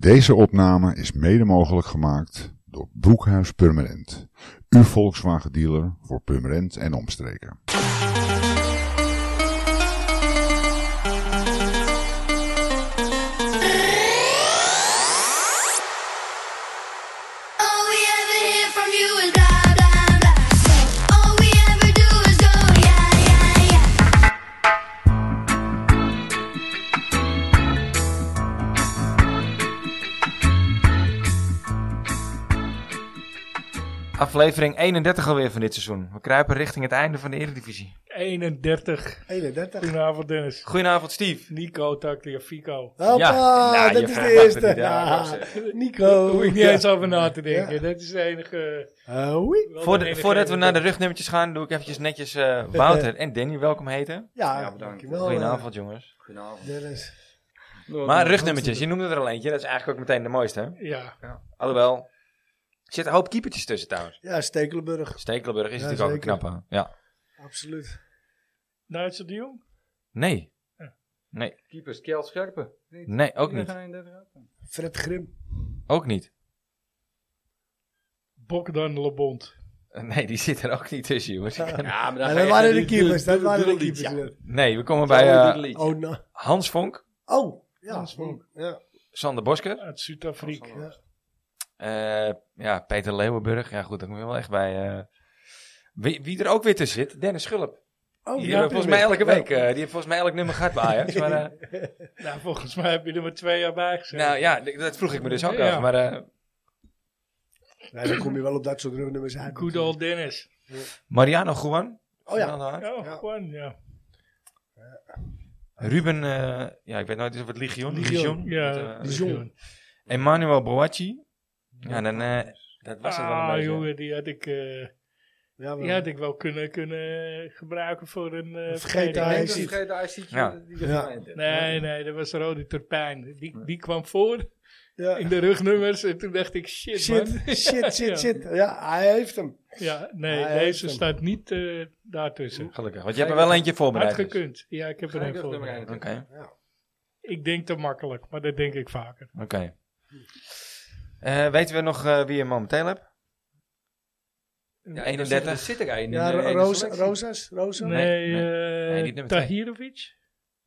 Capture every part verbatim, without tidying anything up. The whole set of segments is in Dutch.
Deze opname is mede mogelijk gemaakt door Broekhuis Purmerend. Uw Volkswagen dealer voor Purmerend en omstreken. Aflevering eenendertig alweer van dit seizoen. We kruipen richting het einde van de Eredivisie. eenendertig. eenendertig. Goedenavond Dennis. Goedenavond Steve. Nico, Tagliafico. Hoppa, Ja, nou, dat je is vraagt de wat eerste. er niet aan Ja, was, Nico. Daar hoef ik niet eens over na te denken. Ja. Dat is de enige... Uh, oei. wel Voor de de, enige voordat we naar de enige- rugnummertjes gaan, doe ik eventjes netjes uh, Wouter en Danny welkom heten. Ja, Ja, bedankt. dankjewel. Goedenavond jongens. Goedenavond. Dennis. Maar rugnummertjes, je noemde er al eentje. Dat is eigenlijk ook meteen de mooiste, hè? Ja. Alhoewel, er zitten een hoop keepertjes tussen trouwens. Ja, Stekelenburg. Stekelenburg is Ja, natuurlijk ook een zeker. knappe. Ja. Absoluut. Duitse de Jong? Nee. Ja. Nee. Keepers Kjell Scherpen. Niet? Nee, ook Die niet. gaan eenendertig uit. Fred Grim. Ook niet. Bogdan Lebond. Uh, Nee, die zit er ook niet tussen, jongens. Ik kan- Ja, maar Ja, dat waren de keepers. Dat waren de keepers. Ja. Ja. Nee, we komen bij uh, Oh, nou. Hans Vonk, Oh, ja. Hans Vonk. Ja. Sander Bosker. Uit Zuid-Afrika. Ja. Uh, ja, Peter Leeuwenburg. Ja, goed, daar moet je wel echt bij. Uh, wie, wie er ook weer tussen zit, Dennis Schulp. Oh, Die ja, hebben volgens mij elke week, Ja. uh, die heeft volgens mij elk nummer gehad bij Ajax. Maar, uh, Nou, volgens mij heb je er maar twee jaar bij gezet. nou ja, d- dat vroeg ik me dus ook Ja. af. Maar uh, Nee, dan kom je wel op dat soort nummers uit. Good old Dennis. Mariano Juan. Oh ja. Ja, Ja. gewoon, ja. Ruben, uh, ja, ik weet nooit eens of het Ligion. Ligion. Ja, Met, uh, Ligion. Emmanuel Boacci. Ja, dan, uh, dat was het wel een Ah, beetje. jongen, die had ik... eh, Ja, Die had ik wel kunnen, kunnen gebruiken voor een uh, Vergeten Ik hij denk is dat niet. vergeten hij ziet je Ja. die je Ja. gemeente. Nee, nee, dat was Rode Turpijn. Die, die kwam voor Ja. in de rugnummers en toen dacht ik, shit, Shit, man. shit, shit, Ja. shit. Ja, hij heeft hem. Ja, nee, Hij heeft deze hem. staat niet uh, daartussen. Gelukkig, want je hebt er wel eentje Had voorbereid. dus. gekund. Ja, ik heb er Ga een ik even voor. nummer één. Oké, Ik denk te makkelijk, maar dat denk ik vaker. oké. Uh, weten we nog uh, wie je momenteel hebt? Ja, eenendertig. Er zit er één in Ja, de- in de Rosa, selectie. Rosas, Rosa. Nee, nee. eh, Nee, niet nummer twee. Tahirovic,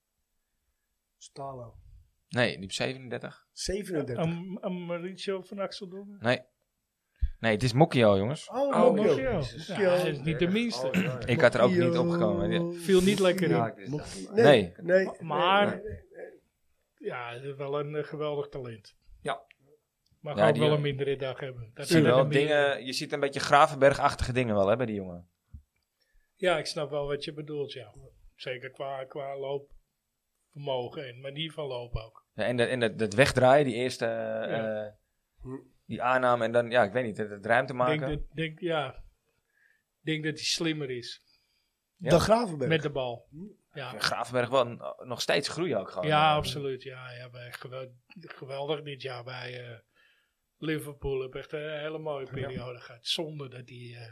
Stalo. Nee, die op zevenendertig. zevenendertig. Am Amaricio van Axeldongen. Nee. Nee, het is Mokio, jongens. Oh, Oh, Mokio. Mokio. Jezus. Ja, hij is niet de minste. Oh, ja, ja. Ik had er ook niet Mokio. opgekomen. Die- Viel niet lekker Ja, in. ik wist dat. Nee. Nee. nee. Maar- Nee, nee, nee. Ja, hij is wel een eh, geweldig talent. Ja. Mag Ja, ook die- wel een mindere dag hebben. Dat Zie je zijn wel er meer- dingen, je ziet een beetje Gravenberg-achtige dingen wel hè, bij die jongen. Ja, ik snap wel wat je bedoelt, ja. Zeker qua, qua loopvermogen en manier van lopen ook. Ja, en de, en dat, dat wegdraaien, die eerste uh, Ja. uh, die aanname en dan, ja, ik weet niet, het, het ruimte Ik maken. denk dat, denk, ja, ik denk dat hij slimmer is Ja. De Gravenberg. met de bal. Ja, Gravenberg wel n- nog steeds groeien ook gewoon. ja Uh, absoluut. Ja, ja, bij gewel- geweldig dit jaar bij eh, Liverpool. Heb echt een hele mooie periode gehad. Zonde dat hij eh,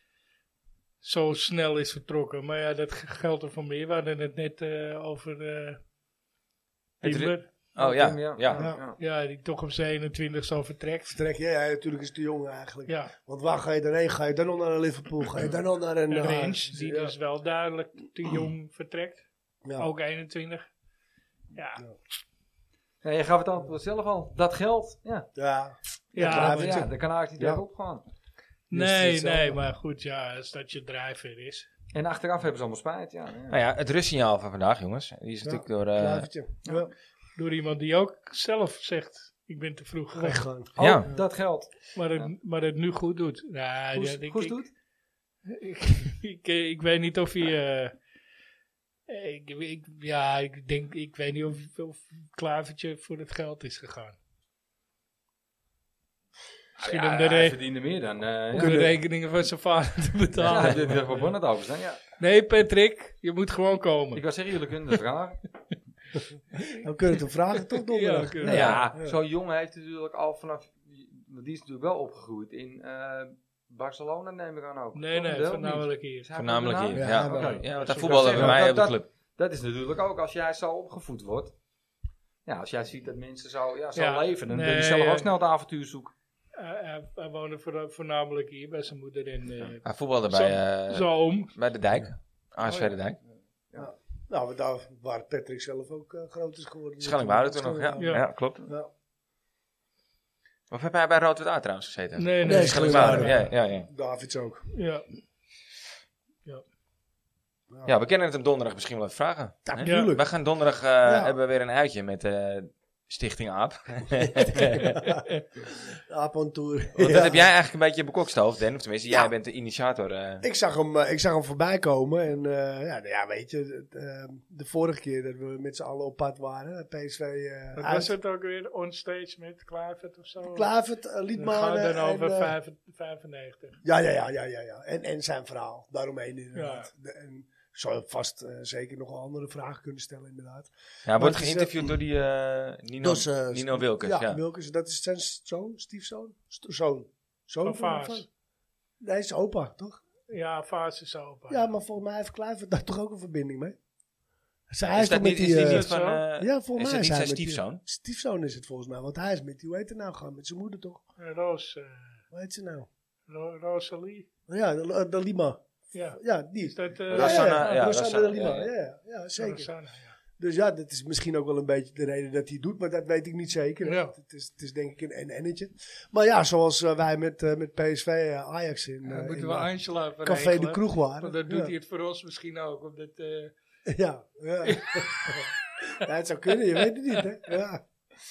zo snel is vertrokken. Maar ja, dat g- geldt er voor meer. We hadden het net eh, over uh, Het Timber. Oh ja, Ja. ja. Ja. Ja, die toch op zijn eenentwintig zo vertrekt. Vertrek je? Ja, natuurlijk is het te jong eigenlijk. Ja, Want waar ga je dan heen? Ga je dan al naar Liverpool? Ga je dan al naar een... een uh, range die ja. dus wel duidelijk te jong vertrekt. Ja. Ook eenentwintig. Ja, Ja, je gaf het antwoord zelf al. Dat geld. Ja. Ja. ja, Ja, maar- maar- Ja, daar kan Ajax niet Ja. tegen opgaan. nee, het nee, zo. maar goed, ja, als dat je drijfveer is. En achteraf hebben ze allemaal spijt. Ja, ja. Nou ja, het rustsignaal van vandaag jongens, die is Ja, natuurlijk door... Uh, Kluivertje. Ja. Door iemand die ook zelf zegt, ik ben te vroeg gegaan. Weggaan. Oh, Ja. dat geld. Maar het, maar het nu goed doet. Nou, Goed, ja, ik, goed ik, doet. Ik, ik, ik weet niet of hij... eh, ik, ik, ja, ik denk, ik weet niet of, of Klavertje voor het geld is gegaan. Misschien Ja, om de, hij re- verdiende meer dan... eh om ja. de rekeningen van zijn vader te betalen. Ja, dit is voor Bonnet overstaan, ja. Nee, Patrick, je moet gewoon komen. Ik wou zeggen, jullie kunnen het vragen. We kunnen het vragen toch donderdag. Ja, kunnen Nou we. ja, Ja. zo'n jongen heeft natuurlijk al vanaf... Die is natuurlijk wel opgegroeid in eh, Barcelona, neem ik aan ook. Nee, Toch? nee, Wel voornamelijk hier. niet? Voornamelijk hier, Ja, ja. wel. Ja, want Dat dat is voetballen ook bij wel mij zeggen, op de dat- club. Dat is natuurlijk ook als jij zo opgevoed wordt. Ja, als jij ziet dat mensen zo, ja, zo Ja, leven, dan nee, ben je zelf ook ja. snel het avontuur zoeken. Uh, hij, hij woonde voor, voornamelijk hier bij zijn moeder in uh, Hij voetbalde bij, uh, zijn oom. bij de Dijk. A S V de Dijk. Nou, daar waar Patrick zelf ook uh, groot is geworden. Schellingwoude toen nog, ja. Schellingwoude. Ja, klopt. Ja. Of heb hij bij Rood-Wit A trouwens gezeten? Nee, nee. Nee, Schellingwoude, Schellingwoude. ja, ja, ja. Davids ook. Ja. Ja, we kunnen het hem donderdag misschien wel even vragen. Ja, hè? natuurlijk. We gaan donderdag, uh, Ja. hebben we weer een uitje met uh, Stichting AAP. Aap on tour. Want Ja. dat heb jij eigenlijk een beetje bekokstoofd, Den. Of tenminste, jij Ja. bent de initiator. Uh. Ik zag hem, uh, ik zag hem voorbij komen. En uh, ja, nou ja, weet je, het, uh, de vorige keer dat we met z'n allen op pad waren, P S V uh, Wat uit. was het ook weer? Onstage met Kluivert of zo? Klavert, uh, Dan gaat Liedmanen. het dan over en, uh, vijf- vijfennegentig. ja, ja, ja, ja, ja, ja. En, en zijn verhaal. Daaromheen inderdaad. De, en zou vast uh, zeker nog wel andere vragen kunnen stellen inderdaad. Ja, hij wordt het is, geïnterviewd door die uh, Nino, Dus, uh, Nino Wilkes. Ja, Ja, Wilkes, dat is zijn zoon, stiefzoon? St- Zoon. Zoon Van van- Vaas. Nee, is opa, toch? Ja, Vaas is opa. Ja, maar volgens mij heeft Kluivert daar toch ook een verbinding mee? Zij, hij Is is dat toch niet, met is die... die eh, niet van... uh, ja, volgens is mij dat niet hij zijn met die- stiefzoon? Stiefzoon is het volgens mij, want hij is met die, hoe heet het nou gaan? Met zijn moeder toch? Roos, uh, Hoe heet ze nou? Ro Rosalie. Ja, de, de Lima. Ja. Ja, die. Is dat... Uh, Rosanna, ja, Rosanna Rosanna, de Lima. ja, Ja, ja. ja, ja, zeker. Rosanna, ja. Dus ja, dat is misschien ook wel een beetje de reden dat hij het doet, maar dat weet ik niet zeker. Ja. Het, is, het is denk ik een en-ennetje. Maar ja, zoals uh, wij met, uh, met P S V uh, Ajax in, uh, Dan moeten in we uh, Angela even Café regelen. de Kroeg waren. Want dan doet ja. hij het voor ons misschien ook. Omdat, uh, Ja, ja. Ja, het zou kunnen, je weet het niet, hè? Ja.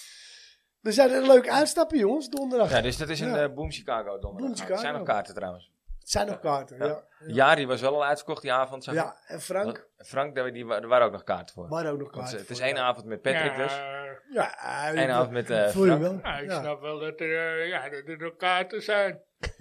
We zijn een leuk uitstappen, jongens, donderdag. Ja, dus dat is in Ja. uh, Boom Chicago donderdag. Boom Er Chicago. zijn nog kaarten trouwens. Het zijn nog kaarten, ja. Ja. Ja, Jari was wel al uitverkocht die avond. Zag ik. ja. En Frank, Frank, daar, die, er waren ook nog kaarten voor. waar ook nog Want, kaarten uh, het is voor, één ja. avond met Patrick ja, dus. Ja, uh, Eén avond met uh, voel je Frank. wel. ja, ik Ja. snap wel dat er, uh, ja, dat er nog kaarten zijn.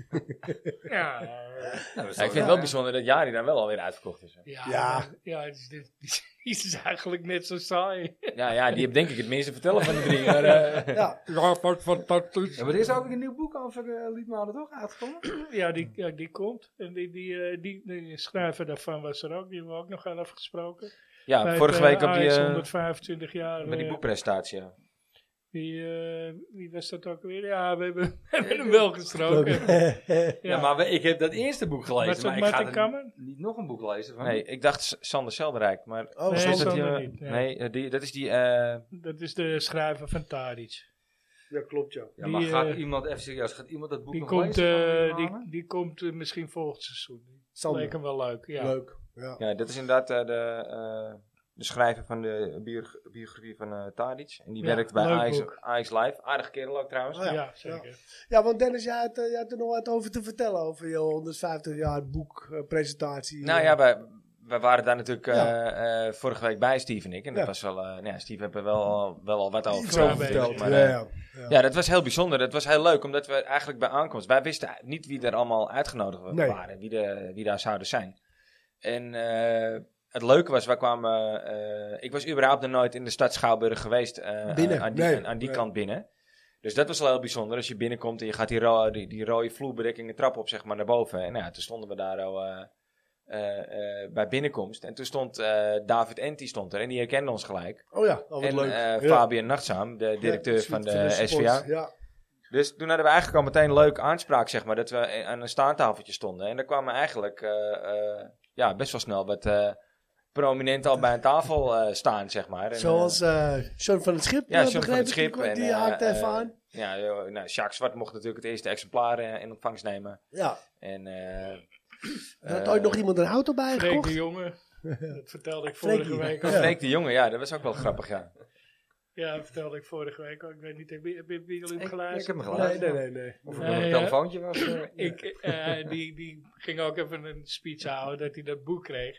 ja, uh, Ja, ik vind het wel bijzonder dat Jari dan wel alweer uitverkocht is. ja, Ja. maar- ja, het is, dit, die is eigenlijk net zo saai. Ja, ja, die heeft denk ik het minste te vertellen van de drie. Maar, uh, Ja, Ja, wat fantastisch. Ja, maar er is ook een nieuw boek over uh, Liedmanen toch uitgekomen? Ja, die, ja, die komt. En die, die, uh, die, die schrijver daarvan was er ook. Die hebben we ook nog even gesproken. ja, Bij vorige het, week uh, op die, Ajax uh, honderdvijfentwintig jaar. bij die uh, boekpresentatie. Ja. Wie, uh, wie was dat ook weer? Ja, we hebben, we hebben hem wel gesproken. Ja, Ja, maar we- ik heb dat eerste boek was gelezen, dat maar ik ga Martin er Kammer? niet nog een boek lezen van. Nee, ik dacht S- Sander Selderijk, maar... Oh, Nee, is dat Sander die, uh, niet, nee. nee, uh, die, dat is die... uh, Dat is de schrijver van Tadic. ja, klopt, ja. Ja, maar Die, gaat eh, iemand, even serieus, gaat iemand dat boek Die nog komt, lezen? van uh, Liedmanen? die, die komt uh, misschien volgend seizoen. Dat Sander. leek hem wel leuk. Ja. Leuk. Ja. ja, dat is inderdaad uh, de, uh, de schrijver van de biog- biografie van uh, Tadic. En die Ja, werkt bij leuk Ajax, boek. Ajax Live. Aardige kerel ook trouwens. Oh ja. Ja, zeker. Ja, want Dennis, jij had, uh, jij had er nog wat over te vertellen over je honderdvijftig jaar boekpresentatie. Nou ja, wij, wij waren daar natuurlijk uh, Ja. uh, vorige week bij, Steve en ik. En dat Ja. was wel... Uh, nou ja, Steve heeft er wel, al- wel al wat over iets Ja, over weet verteld. ik. Maar, ja, uh, ja. Ja. Ja, dat was heel bijzonder. Dat was heel leuk, omdat we eigenlijk bij aankomst... Wij wisten niet wie er allemaal uitgenodigd wa- Nee. waren, wie, de, wie daar zouden zijn. En uh, het leuke was, wij kwamen... Uh, ik was überhaupt nog nooit in de stad Schouwburg geweest. Uh, Binnen, Aan die, nee. aan die Nee. kant binnen. Dus dat was wel heel bijzonder. Als je binnenkomt en je gaat die, ro- die, die rode vloerbedekking de trap op, zeg maar, naar boven. En nou ja, toen stonden we daar al... Uh, uh, uh, bij binnenkomst. En toen stond uh, David Enti stond er en die herkende ons gelijk. Oh ja, oh, wat En leuk. uh, Ja. Fabian Nachtzaam, de directeur Ja, van de, van S V support. A. Ja. Dus toen hadden we eigenlijk al meteen een leuke aanspraak, zeg maar, dat we aan een staantafeltje stonden. En daar kwamen eigenlijk uh, uh, ja, best wel snel wat uh, prominenten al bij een tafel uh, staan, zeg maar. En, Zoals uh, John van het Schip. ja, uh, John van begreep het ik, Schip. die- En, Die uh, haakte even uh, aan. Ja, joh, nou, Jacques Zwart mocht natuurlijk het eerste exemplaar uh, in ontvangst nemen. Ja. En, uh, Er had uh, ooit nog iemand een auto bij Freek de gekocht. jongen. Dat vertelde ik Freek vorige die. week Ja. ook. Freek de Jonge, ja, dat was ook wel grappig, ja. Ja, dat vertelde ik vorige week ook. Ik weet niet, heb je, heb je, hebben jullie hem Ik, geluisterd? ik heb hem Nee, geluisterd. nee, nee. nee. Of er Nee, een ja. telefoontje was. Uh, Ik, eh, die, die ging ook even een speech houden dat hij dat boek kreeg.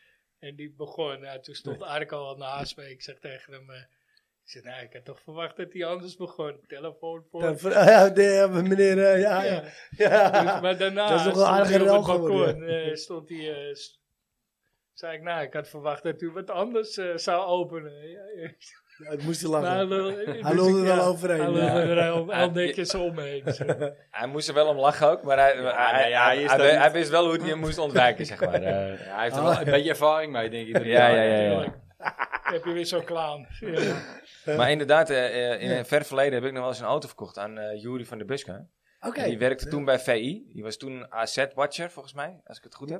En die begon, nou, toen stond Arco al naast me. Ik zeg tegen hem, uh, ik zeg, nou, ik had toch verwacht dat hij anders begon. Telefoon voor. Dan ver- Ja, de, meneer, uh, ja, ja. Ja. ja. Dus, maar daarna Dat is nog een stond aardige hij op rel het balkon. geworden, eh, stond hij, uh, s- zei ik, nou, ik had verwacht dat u wat anders uh, zou openen. Ja, ja. Ja, het moest hij Maar lachen. hij lul- Hij dus lulde ik- er wel ja, overheen, Hij lulde ja. er heel, heel Ja. netjes omheen. Zo. Hij moest er wel om lachen ook, maar hij, Ja, hij, nee, ja, hij, je is hij, dat hij niet. wist wel hoe hij hem moest ontwijken, zeg maar. Uh, ja, hij heeft er wel een beetje ervaring mee, denk ik. Ja, ja, ja, ja. Tuurlijk. heb je weer zo'n clown. Ja. Maar inderdaad, uh, uh, in een ver verleden heb ik nog wel eens een auto verkocht aan uh, Jury van der Buske. Oké. Die werkte Ja. toen bij V I. Die was toen A Z-watcher, volgens mij, als ik het goed heb.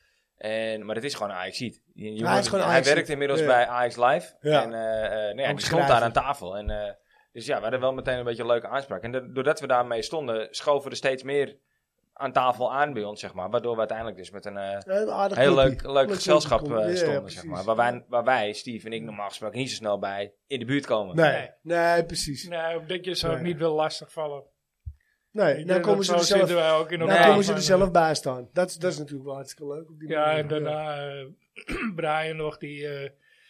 En, maar het is gewoon een Ajaxiet. Je- je hij wordt- is gewoon hij Ajaxiet. werkt inmiddels Ja. bij Ajax Live. Ja. En uh, uh, nou ja, Ook die stond daar schrijver. aan tafel. En, uh, dus ja, we hadden wel meteen een beetje een leuke aanspraak. En de- doordat we daarmee stonden, schoven er steeds meer aan tafel aan bij ons, zeg maar. Waardoor we uiteindelijk dus met een uh, Een aardig heel clubje. leuk, leuk Leuk gezelschap clubje uh, komt. Ja, stonden, precies. zeg maar. Waar wij, waar wij, Steve en ik, normaal gesproken niet zo snel bij in de buurt komen. Nee, nee, precies. Nee, omdat je ze ook Nee. niet wil lastigvallen. Nee, Ik dan denk komen dat ze zo er zelf, zitten wij ook in dan elkaar komen ze van, er eh, zelf bij staan. Dat, is- dat is natuurlijk wel hartstikke leuk. Op die Ja, manier. en daarna uh, Brian nog, die uh,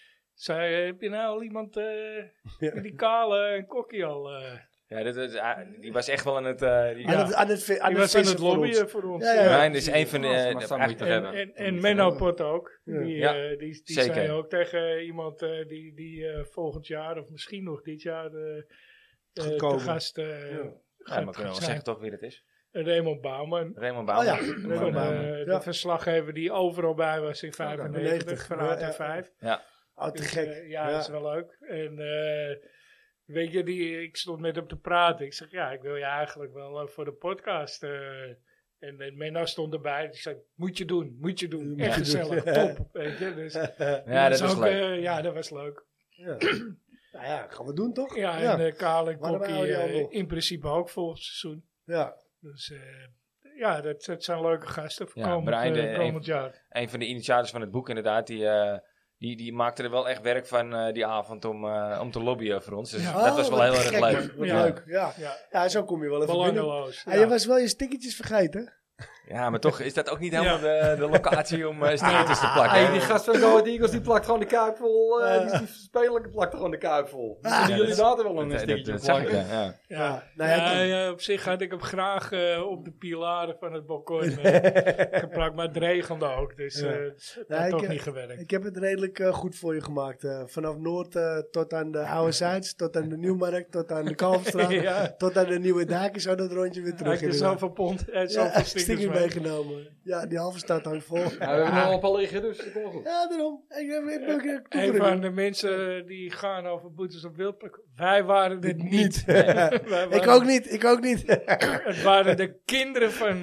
zei, heb je nou al iemand uh, Ja. die kale kokkie al... Uh, Ja, dit, dit- uh, die was echt wel aan het... Uh, die, Aan Ja. het, aan het, vi- aan die het was aan vissen het voor ons. lobbyen voor ons. Ja, ja, ja. Brian is een van de... Ja, uh, maar de- dat moet je En, hebben. en, en Menno Pot ook. Ja. Die, Ja, uh, die, die zeker. zei ook tegen iemand uh, die, die uh, volgend jaar, of misschien nog dit jaar, uh, uh, Gaat te komen. gast uh, Ja. ja, gaat maar kunnen we wel zijn. zeggen toch wie dat is? Raymond Bouwman. Raymond Oh Bouwman. ja, Van, Raymond Bouwman. uh, Ja. De verslaggever die overal bij was in vijfennegentig, van Ja, A T ja. vijf. Oh, te Dus, gek. uh, ja, Ja. dat is wel leuk. En uh, weet je, die, ik stond met hem te praten. Ik zeg, ja, ik wil je eigenlijk wel uh, voor de podcast. Uh, en, en Menno stond erbij. Die zei, moet je doen, moet je doen. Moet Echt je gezellig, doen. top. Weet je, dus, Ja, dat is ook, leuk. uh, ja, dat was leuk. Ja. Nou ja, gaan we doen toch? Ja, Ja. en uh, Karel en Waarom Kokkie hou je al uh, wel? in principe ook volgend seizoen. Ja. Dus uh, ja, dat, dat zijn leuke gasten voor Ja, komend, Brian, de- uh, komend jaar. Een van de initiators van het boek inderdaad, die, uh, die, die maakte er wel echt werk van uh, die avond om, uh, om te lobbyen voor ons. Dus Ja. dat was wel Oh, heel wat erg gek, leuk. man. Wat Ja. leuk, ja. Ja, Ja, zo kom je wel even binnen. belangeloos. Ah, je was wel je stickertjes vergeten. Ja, maar toch is dat ook niet helemaal Ja. de, de locatie om uh, stickertjes te plakken. Hey, hè? die gast van Go Ahead Eagles die plakt gewoon de kuip vol. eh, Ja. die, die speler plakt gewoon de kuip vol. Ah, Kunnen ja, jullie dat- daar wel een Dat, dat, stickertje dat op zag ik, plakken? ja. ja. Ja, Ja, nou ja, ja, dan- ja, op zich had ik hem graag uh, op de pilaren van het balkon uh, geplakt, maar het regende ook, dus Ja. uh, het Ja, had ik, toch eh, niet gewerkt. Ik heb het redelijk eh, goed voor je gemaakt. eh. vanaf Noord eh, tot aan de Oude Zuids, tot aan de Nieuwmarkt, tot aan de Kalverstraat, Ja. tot aan de Nieuwe Daken, zo dat rondje weer Hij terug. had er inderdaad. zoveel pond, hij had Ja, zoveel stickers stickers mee. meegenomen. Ja, die halve stad hangt vol. Ja, we hebben nog een paar liggen, dus dat komt goed. Ja, daarom. Ik heb ik heb- ik heb- ik Een heb- van de mensen die gaan over boetes op wildplek, wij waren het niet. Niet. Wij waren- Ik ook niet, ik ook niet. Het waren de kinderen van...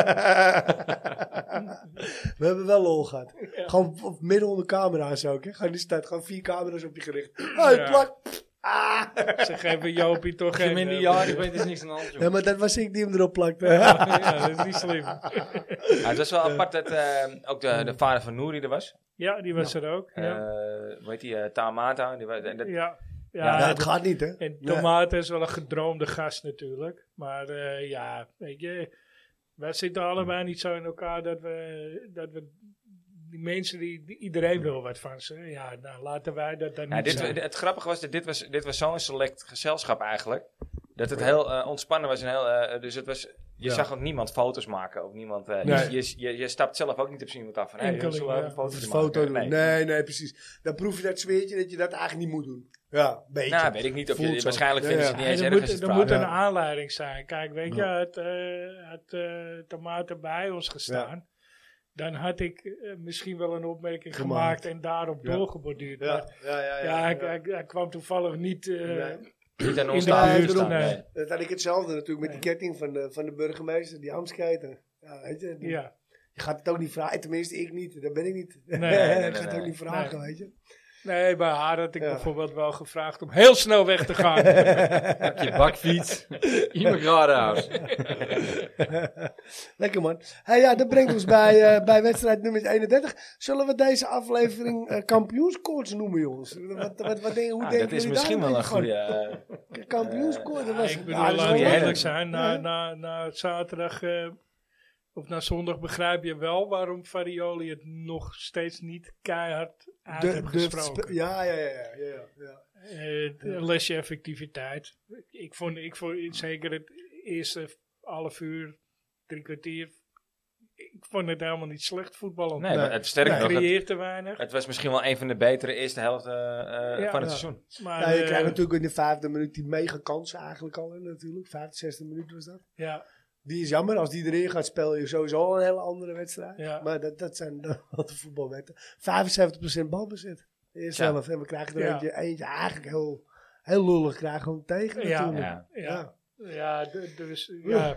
We hebben wel lol gehad. Ja. Gewoon op, midden onder camera's ook. Hè. Gewoon die staat gewoon vier camera's op je gericht. Hey, Ja. plak. Ah. Ze geven Jopie toch Als je geen... minder eh, jarig bent, is niks aan de hand, joh. Ja, maar dat was ik die hem erop plakte. Ja, dat is niet slim. Ja, het was wel apart dat uh, ook de, de vader van Nouri er was. Ja, die was er ook. Uh, Ja, hoe heet die? Uh, Tamata. Die, wa- en dat, ja. Ja, ja, Ja, het gaat niet, hè? En Nee. Tomaten is wel een gedroomde gast natuurlijk. Maar eh, ja, weet je, wij zitten allebei niet zo in elkaar dat we, dat we die mensen die, die- iedereen wil wat van ze. Ja, nou laten wij dat dan Ja, niet dit, zijn. het grappige was dat dit was, dit was zo'n select gezelschap eigenlijk. Dat het heel uh, ontspannen was. En heel, uh, dus het was, je Ja. zag ook niemand foto's maken. Ook niemand, uh, Nee. je, je, je stapt zelf ook niet op iemand af van, hey, Enkeling, zullen we ja. een foto Een maken? foto doen. Nee. Nee. nee, precies. Dan proef je dat zweertje dat je dat eigenlijk niet moet doen. Ja, een beetje. Nou, weet ik niet. Of je, Voelt zo. waarschijnlijk Ja, vinden ze ja. het niet eens En er erg moet, als je er het moet vraagt. een Ja. aanleiding zijn. Kijk, weet je, Ja. had, uh, had uh, Tomaten bij ons gestaan. Dan had ik uh, misschien wel een opmerking Gemaakt. gemaakt en daarop Ja. doorgeborduurd. Ja, Maar ja, ja. ja, ja, hij, ja. hij, hij kwam toevallig niet... uh, Nee. Niet aan in ons de tafel buurt, te staan, nee. nee. Dat had ik hetzelfde natuurlijk met Nee. die ketting van de, van de burgemeester, die Amsketen. Ja, weet je. die- Ja, Je gaat het ook niet vragen. Tenminste, ik niet. Dat ben ik niet. Nee, nee, nee, ik ga het nee. ook niet vragen, Nee. weet je. nee, bij haar had ik Ja. bijvoorbeeld wel gevraagd om heel snel weg te gaan. Op je bakfiets. Iemand radenhuis. Lekker man. Hey, ja, dat brengt ons bij, uh, bij wedstrijd nummer eenendertig. Zullen we deze aflevering uh, kampioenskoorts noemen, jongens? Wat, wat, wat denk, hoe Ah, denken dat is jullie misschien daar wel een een beetje goede... uh, van? Kampioenskoorts, dat Ja, was... ik bedoel, ja, dat is laten we wel heel eerlijk leuk. zijn. Na, Ja. na, na zaterdag eh, of na zondag begrijp je wel waarom Farioli het nog steeds niet keihard uit De- heeft de gesproken. spe- ja, ja, ja, ja, ja, ja. Eh, een lesje effectiviteit. Ik vond, ik vond zeker het eerste half uur, drie kwartier. Ik vond het helemaal niet slecht voetballen. nee, maar het sterker Hij nog, het, creëert te weinig. het was misschien wel een van de betere eerste helft uh, uh, Ja, van het ja. seizoen. Maar, Ja, je eh, krijgt natuurlijk in de vijfde minuut die mega kansen eigenlijk al, hè, natuurlijk. vijfenzestigste minuut was dat. ja, Die is jammer. Als die erin gaat, speel je sowieso al een hele andere wedstrijd. Ja. Maar dat, dat zijn dan wel de voetbalwetten. vijfenzeventig procent balbezit. Zelf. En we krijgen er Ja. eentje, eentje eigenlijk heel, heel lullig krijgen we hem tegen Ja. natuurlijk. Ja. Ja, ja, d- dus ja,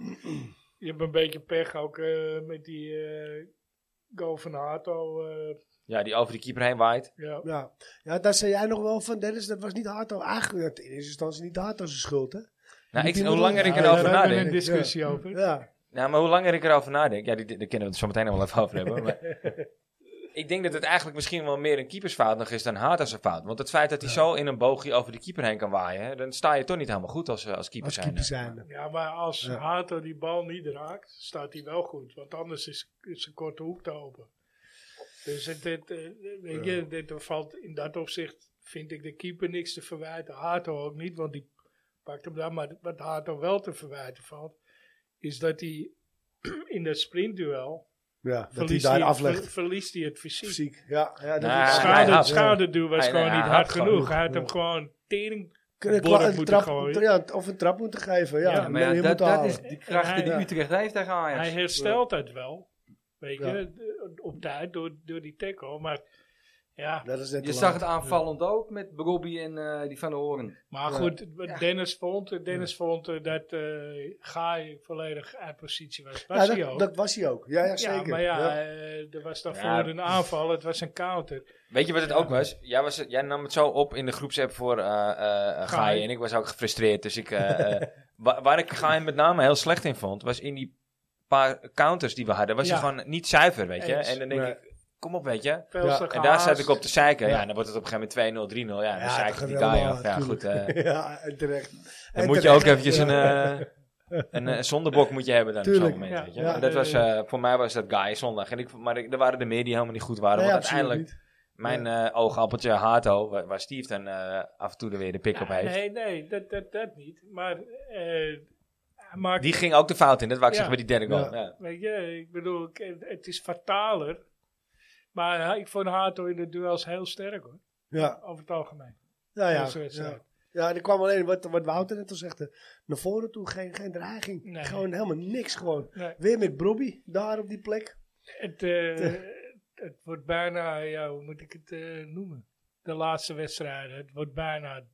je hebt een beetje pech ook eh, met die eh goal van Hato. eh Ja, die over die keeper heen waait. ja. Ja. ja, daar zei jij nog wel van, Dennis, dat was niet Hato. Eigenlijk in eerste instantie niet Hato zijn schuld, hè? Nou, ik, Die hoe moet langer ik ook- erover daar hebben we nadenk. een discussie over. Ja. Nou, maar hoe langer ik erover nadenk, ja, die, die, daar kunnen we het zo meteen nog wel even over hebben. Maar ik denk dat het eigenlijk misschien wel meer een keepersfout nog is dan Hatas fout. Want het feit dat hij zo in een boogje over de keeper heen kan waaien, hè, dan sta je toch niet helemaal goed als, eh, als keeper Als zijn. keeper zijn. Ja, maar als Ja. Hato die bal niet raakt, staat hij wel goed. Want anders is, is een korte hoek te open. Dus het, het, eh, weet je, dit valt in dat opzicht, vind ik de keeper niks te verwijten. Hato ook niet, want die pakt hem dan. Maar wat Hato wel te verwijten valt, is dat hij in dat sprintduel Ja, dat hij verliest, daar hij, aflegt. ver- verliest hij het fysiek. Fysiek. Ja, ja, dat Nou, is hij Schade, had- schadeduw was hij- gewoon hij niet had hard gewoon- genoeg. Hij had Ja. hem gewoon tering Kunnen borg kla- een moeten trap, gooien. ja, of een trap moeten geven. Ja, Ja, Ja, maar ja, je dat, moet dat halen. is die krachten die Hij- Utrecht heeft tegen Ajax. Hij herstelt het wel, weet Ja. je, d- op tijd door, door die tackle. Maar ja, Dat is net Je te zag laat. het aanvallend ook met Robbie en eh, die van de Hoorn. maar Ja. goed, wat Dennis vond, Dennis vond eh, dat eh Gaai volledig uit positie was. Was Ja, hij dat, ook. dat was hij ook. Ja, ja ja, zeker. maar ja, Ja. eh, er was daarvoor Ja. een aanval, het was een counter. Weet je wat het ook was? Jij, was het- jij nam het zo op in de groepsapp voor eh eh Gaai en ik was ook gefrustreerd. Dus ik, eh, eh, wa- waar ik Gaai met name heel slecht in vond, was in die paar counters die we hadden, was Ja. hij gewoon niet zuiver, weet je. Eens. En dan denk Nee. ik, kom op, weet je. Veel Ja. te En daar zat gehaast. ik op te zeiken. Ja, Ja. dan wordt het op een gegeven moment twee nul, drie nul. Ja, dan Ja, zeik dat ik die gaat guy helemaal, af. Ja, goed. tuurlijk. eh, Ja, en terecht. dan En moet je terecht. ook eventjes Ja. een, eh, een, eh, zondebok moet je hebben dan Tuurlijk. op zo'n moment, Ja. weet je. Ja. Maar dat was, eh, voor mij was dat guy zondag. En ik, maar ik, er waren er meer die helemaal niet goed waren. Nee, want absoluut uiteindelijk, niet. mijn eh, oogappeltje Hato, waar, waar Steve dan eh, af en toe er weer de pik op Ja, heeft. nee, nee, dat, dat, dat niet. Maar, eh, hij maakt, Die ging ook de fout in, dat wou ik Ja. zeggen bij die derde goal. Ja. Ja. weet je, ik bedoel, ik- het is fataler. Maar hij- ik vond Hato in de duels heel sterk hoor, Ja, over het algemeen. ja, ja. Deze wedstrijd. Ja, ja er kwam alleen, wat, wat Wouter net al zegt, naar voren toe geen, geen dreiging. Nee. Gewoon helemaal niks gewoon. Nee. Weer met Brobby, daar op die plek. Het, eh, het wordt bijna, ja, hoe moet ik het eh, noemen? De laatste wedstrijden. Het wordt bijna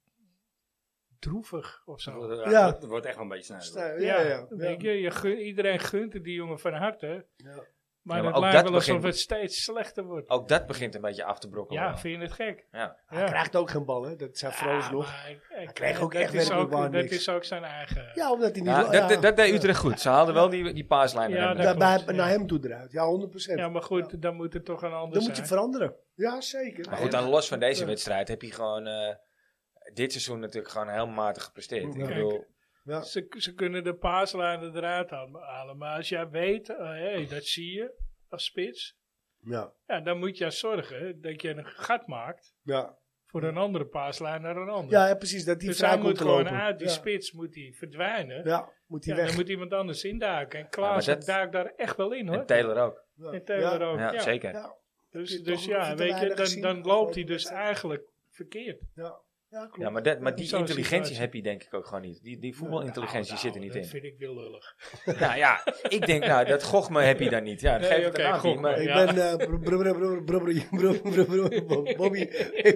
droevig of zo. Ja, Ja. Dat wordt echt wel een beetje snel. Stijl, Ja, ja, ja. Weet je, je gun- iedereen gunt het die jongen van harte. Ja. Maar, Ja, maar het ook lijkt dat wel alsof begint- het steeds slechter wordt. Ook dat begint een beetje af te brokkelen. Ja, vind je het gek? Ja. Hij krijgt ook geen bal, hè. Dat zijn Vroos Ja, nog. maar hij- hij- kreeg ook dat echt is werkelijk waar ook, Dat niks. is ook zijn eigen... Ja, omdat hij niet... Ja, ja, dat, dat deed ja. Utrecht goed. Ze haalden wel die, die paaslijn. Ja, naar hem. dat- Daar- klopt, bij- ja. naar hem toe eruit. Ja, honderd procent. Ja, maar goed, dan moet het toch een ander Dan moet je zijn. veranderen. Ja, zeker. Maar goed, dan los van deze Ja. wedstrijd heb je gewoon eh, dit seizoen natuurlijk gewoon heel matig gepresteerd. Ja. Ik bedoel, Ja. Ze, ze kunnen de paaslijnen eruit halen. Maar als jij weet, eh, hey, dat zie je als spits. Ja. Ja, dan moet je zorgen dat je een gat maakt Ja. voor een andere paaslijn naar een ander. Ja, ja, precies. Dat die dus vrij hij komt moet te gewoon lopen. uit die ja. spits moet hij verdwijnen. Ja, moet hij Ja, weg. dan moet iemand anders induiken. En Ja, Klaas maar dat- duikt daar echt wel in hoor. en Taylor ook. Ja. En Taylor Ja. ook. Ja, Ja, zeker. Ja. Dus, Heb je dus toch nog ja, te weet je, weinig dan, gezien? dan loopt hij Ja, dus dat- eigenlijk verkeerd. Ja. Ja, klopt. Ja, maar, dat, maar Ja, die zo'n intelligentie situatie. heb je denk ik ook gewoon niet. Die, die voetbalintelligentie Nou, zit er nou, niet dat in. vind ik weer lullig. Nou ja, ik denk nou, dat gochme heb je daar niet. Ja, dat Nee, geef ik oké, dan aan. gochme. Maar- Ik Ja. ben eh, bro- bro- bro- bro- bro- bro- bro- bro- bro- Bobby.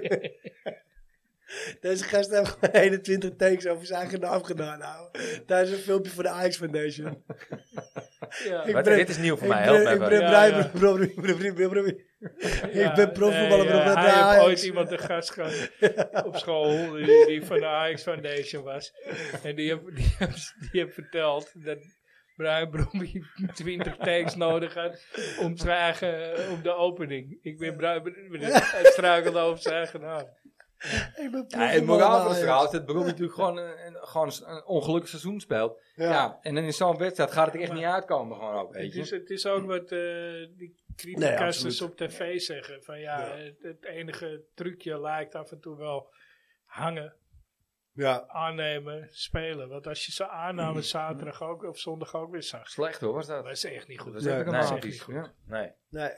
Deze gast heeft gewoon eenentwintig takes over zijn eigen naam gedaan. Nou. Tijdens een filmpje voor de Ajax Foundation. Ja. Ik Wat, ben- dit is nieuw voor Ik mij, help ben, mij ik even. ben Ja, blij, ja. bro- bro- bro- bro- bro- bro- Ja, Ik ben profvoetballer, nee, bro, ja, met hij heeft Ajax. ooit iemand een gast gehad op school die, die van de Ajax Foundation was. En die heeft, die heeft, die heeft verteld dat Brian Bromby twintig takes nodig had om, zijn eigen, om de opening. Ik ben Brian, hij struikelde over zijn eigen naam. Ik ben Ja, en moraal van het verhaal is dat Brom natuurlijk gewoon een, een, gewoon een ongelukkig seizoen speelt. Ja. Ja. en dan in zo'n wedstrijd gaat het er echt niet uitkomen gewoon ook, weet Het je. is, het is ook wat eh die Nee, criticasters absoluut. op tv zeggen. Van ja, Ja. Het, het enige trucje lijkt af en toe wel hangen, Ja. aannemen, spelen. Want als je ze aannamen zaterdag ook of zondag ook weer zag. Slecht hoor, was dat. Dat is echt niet goed. Dat is Nee, echt nee, dramatisch. echt niet goed. Ja. Nee. Nee.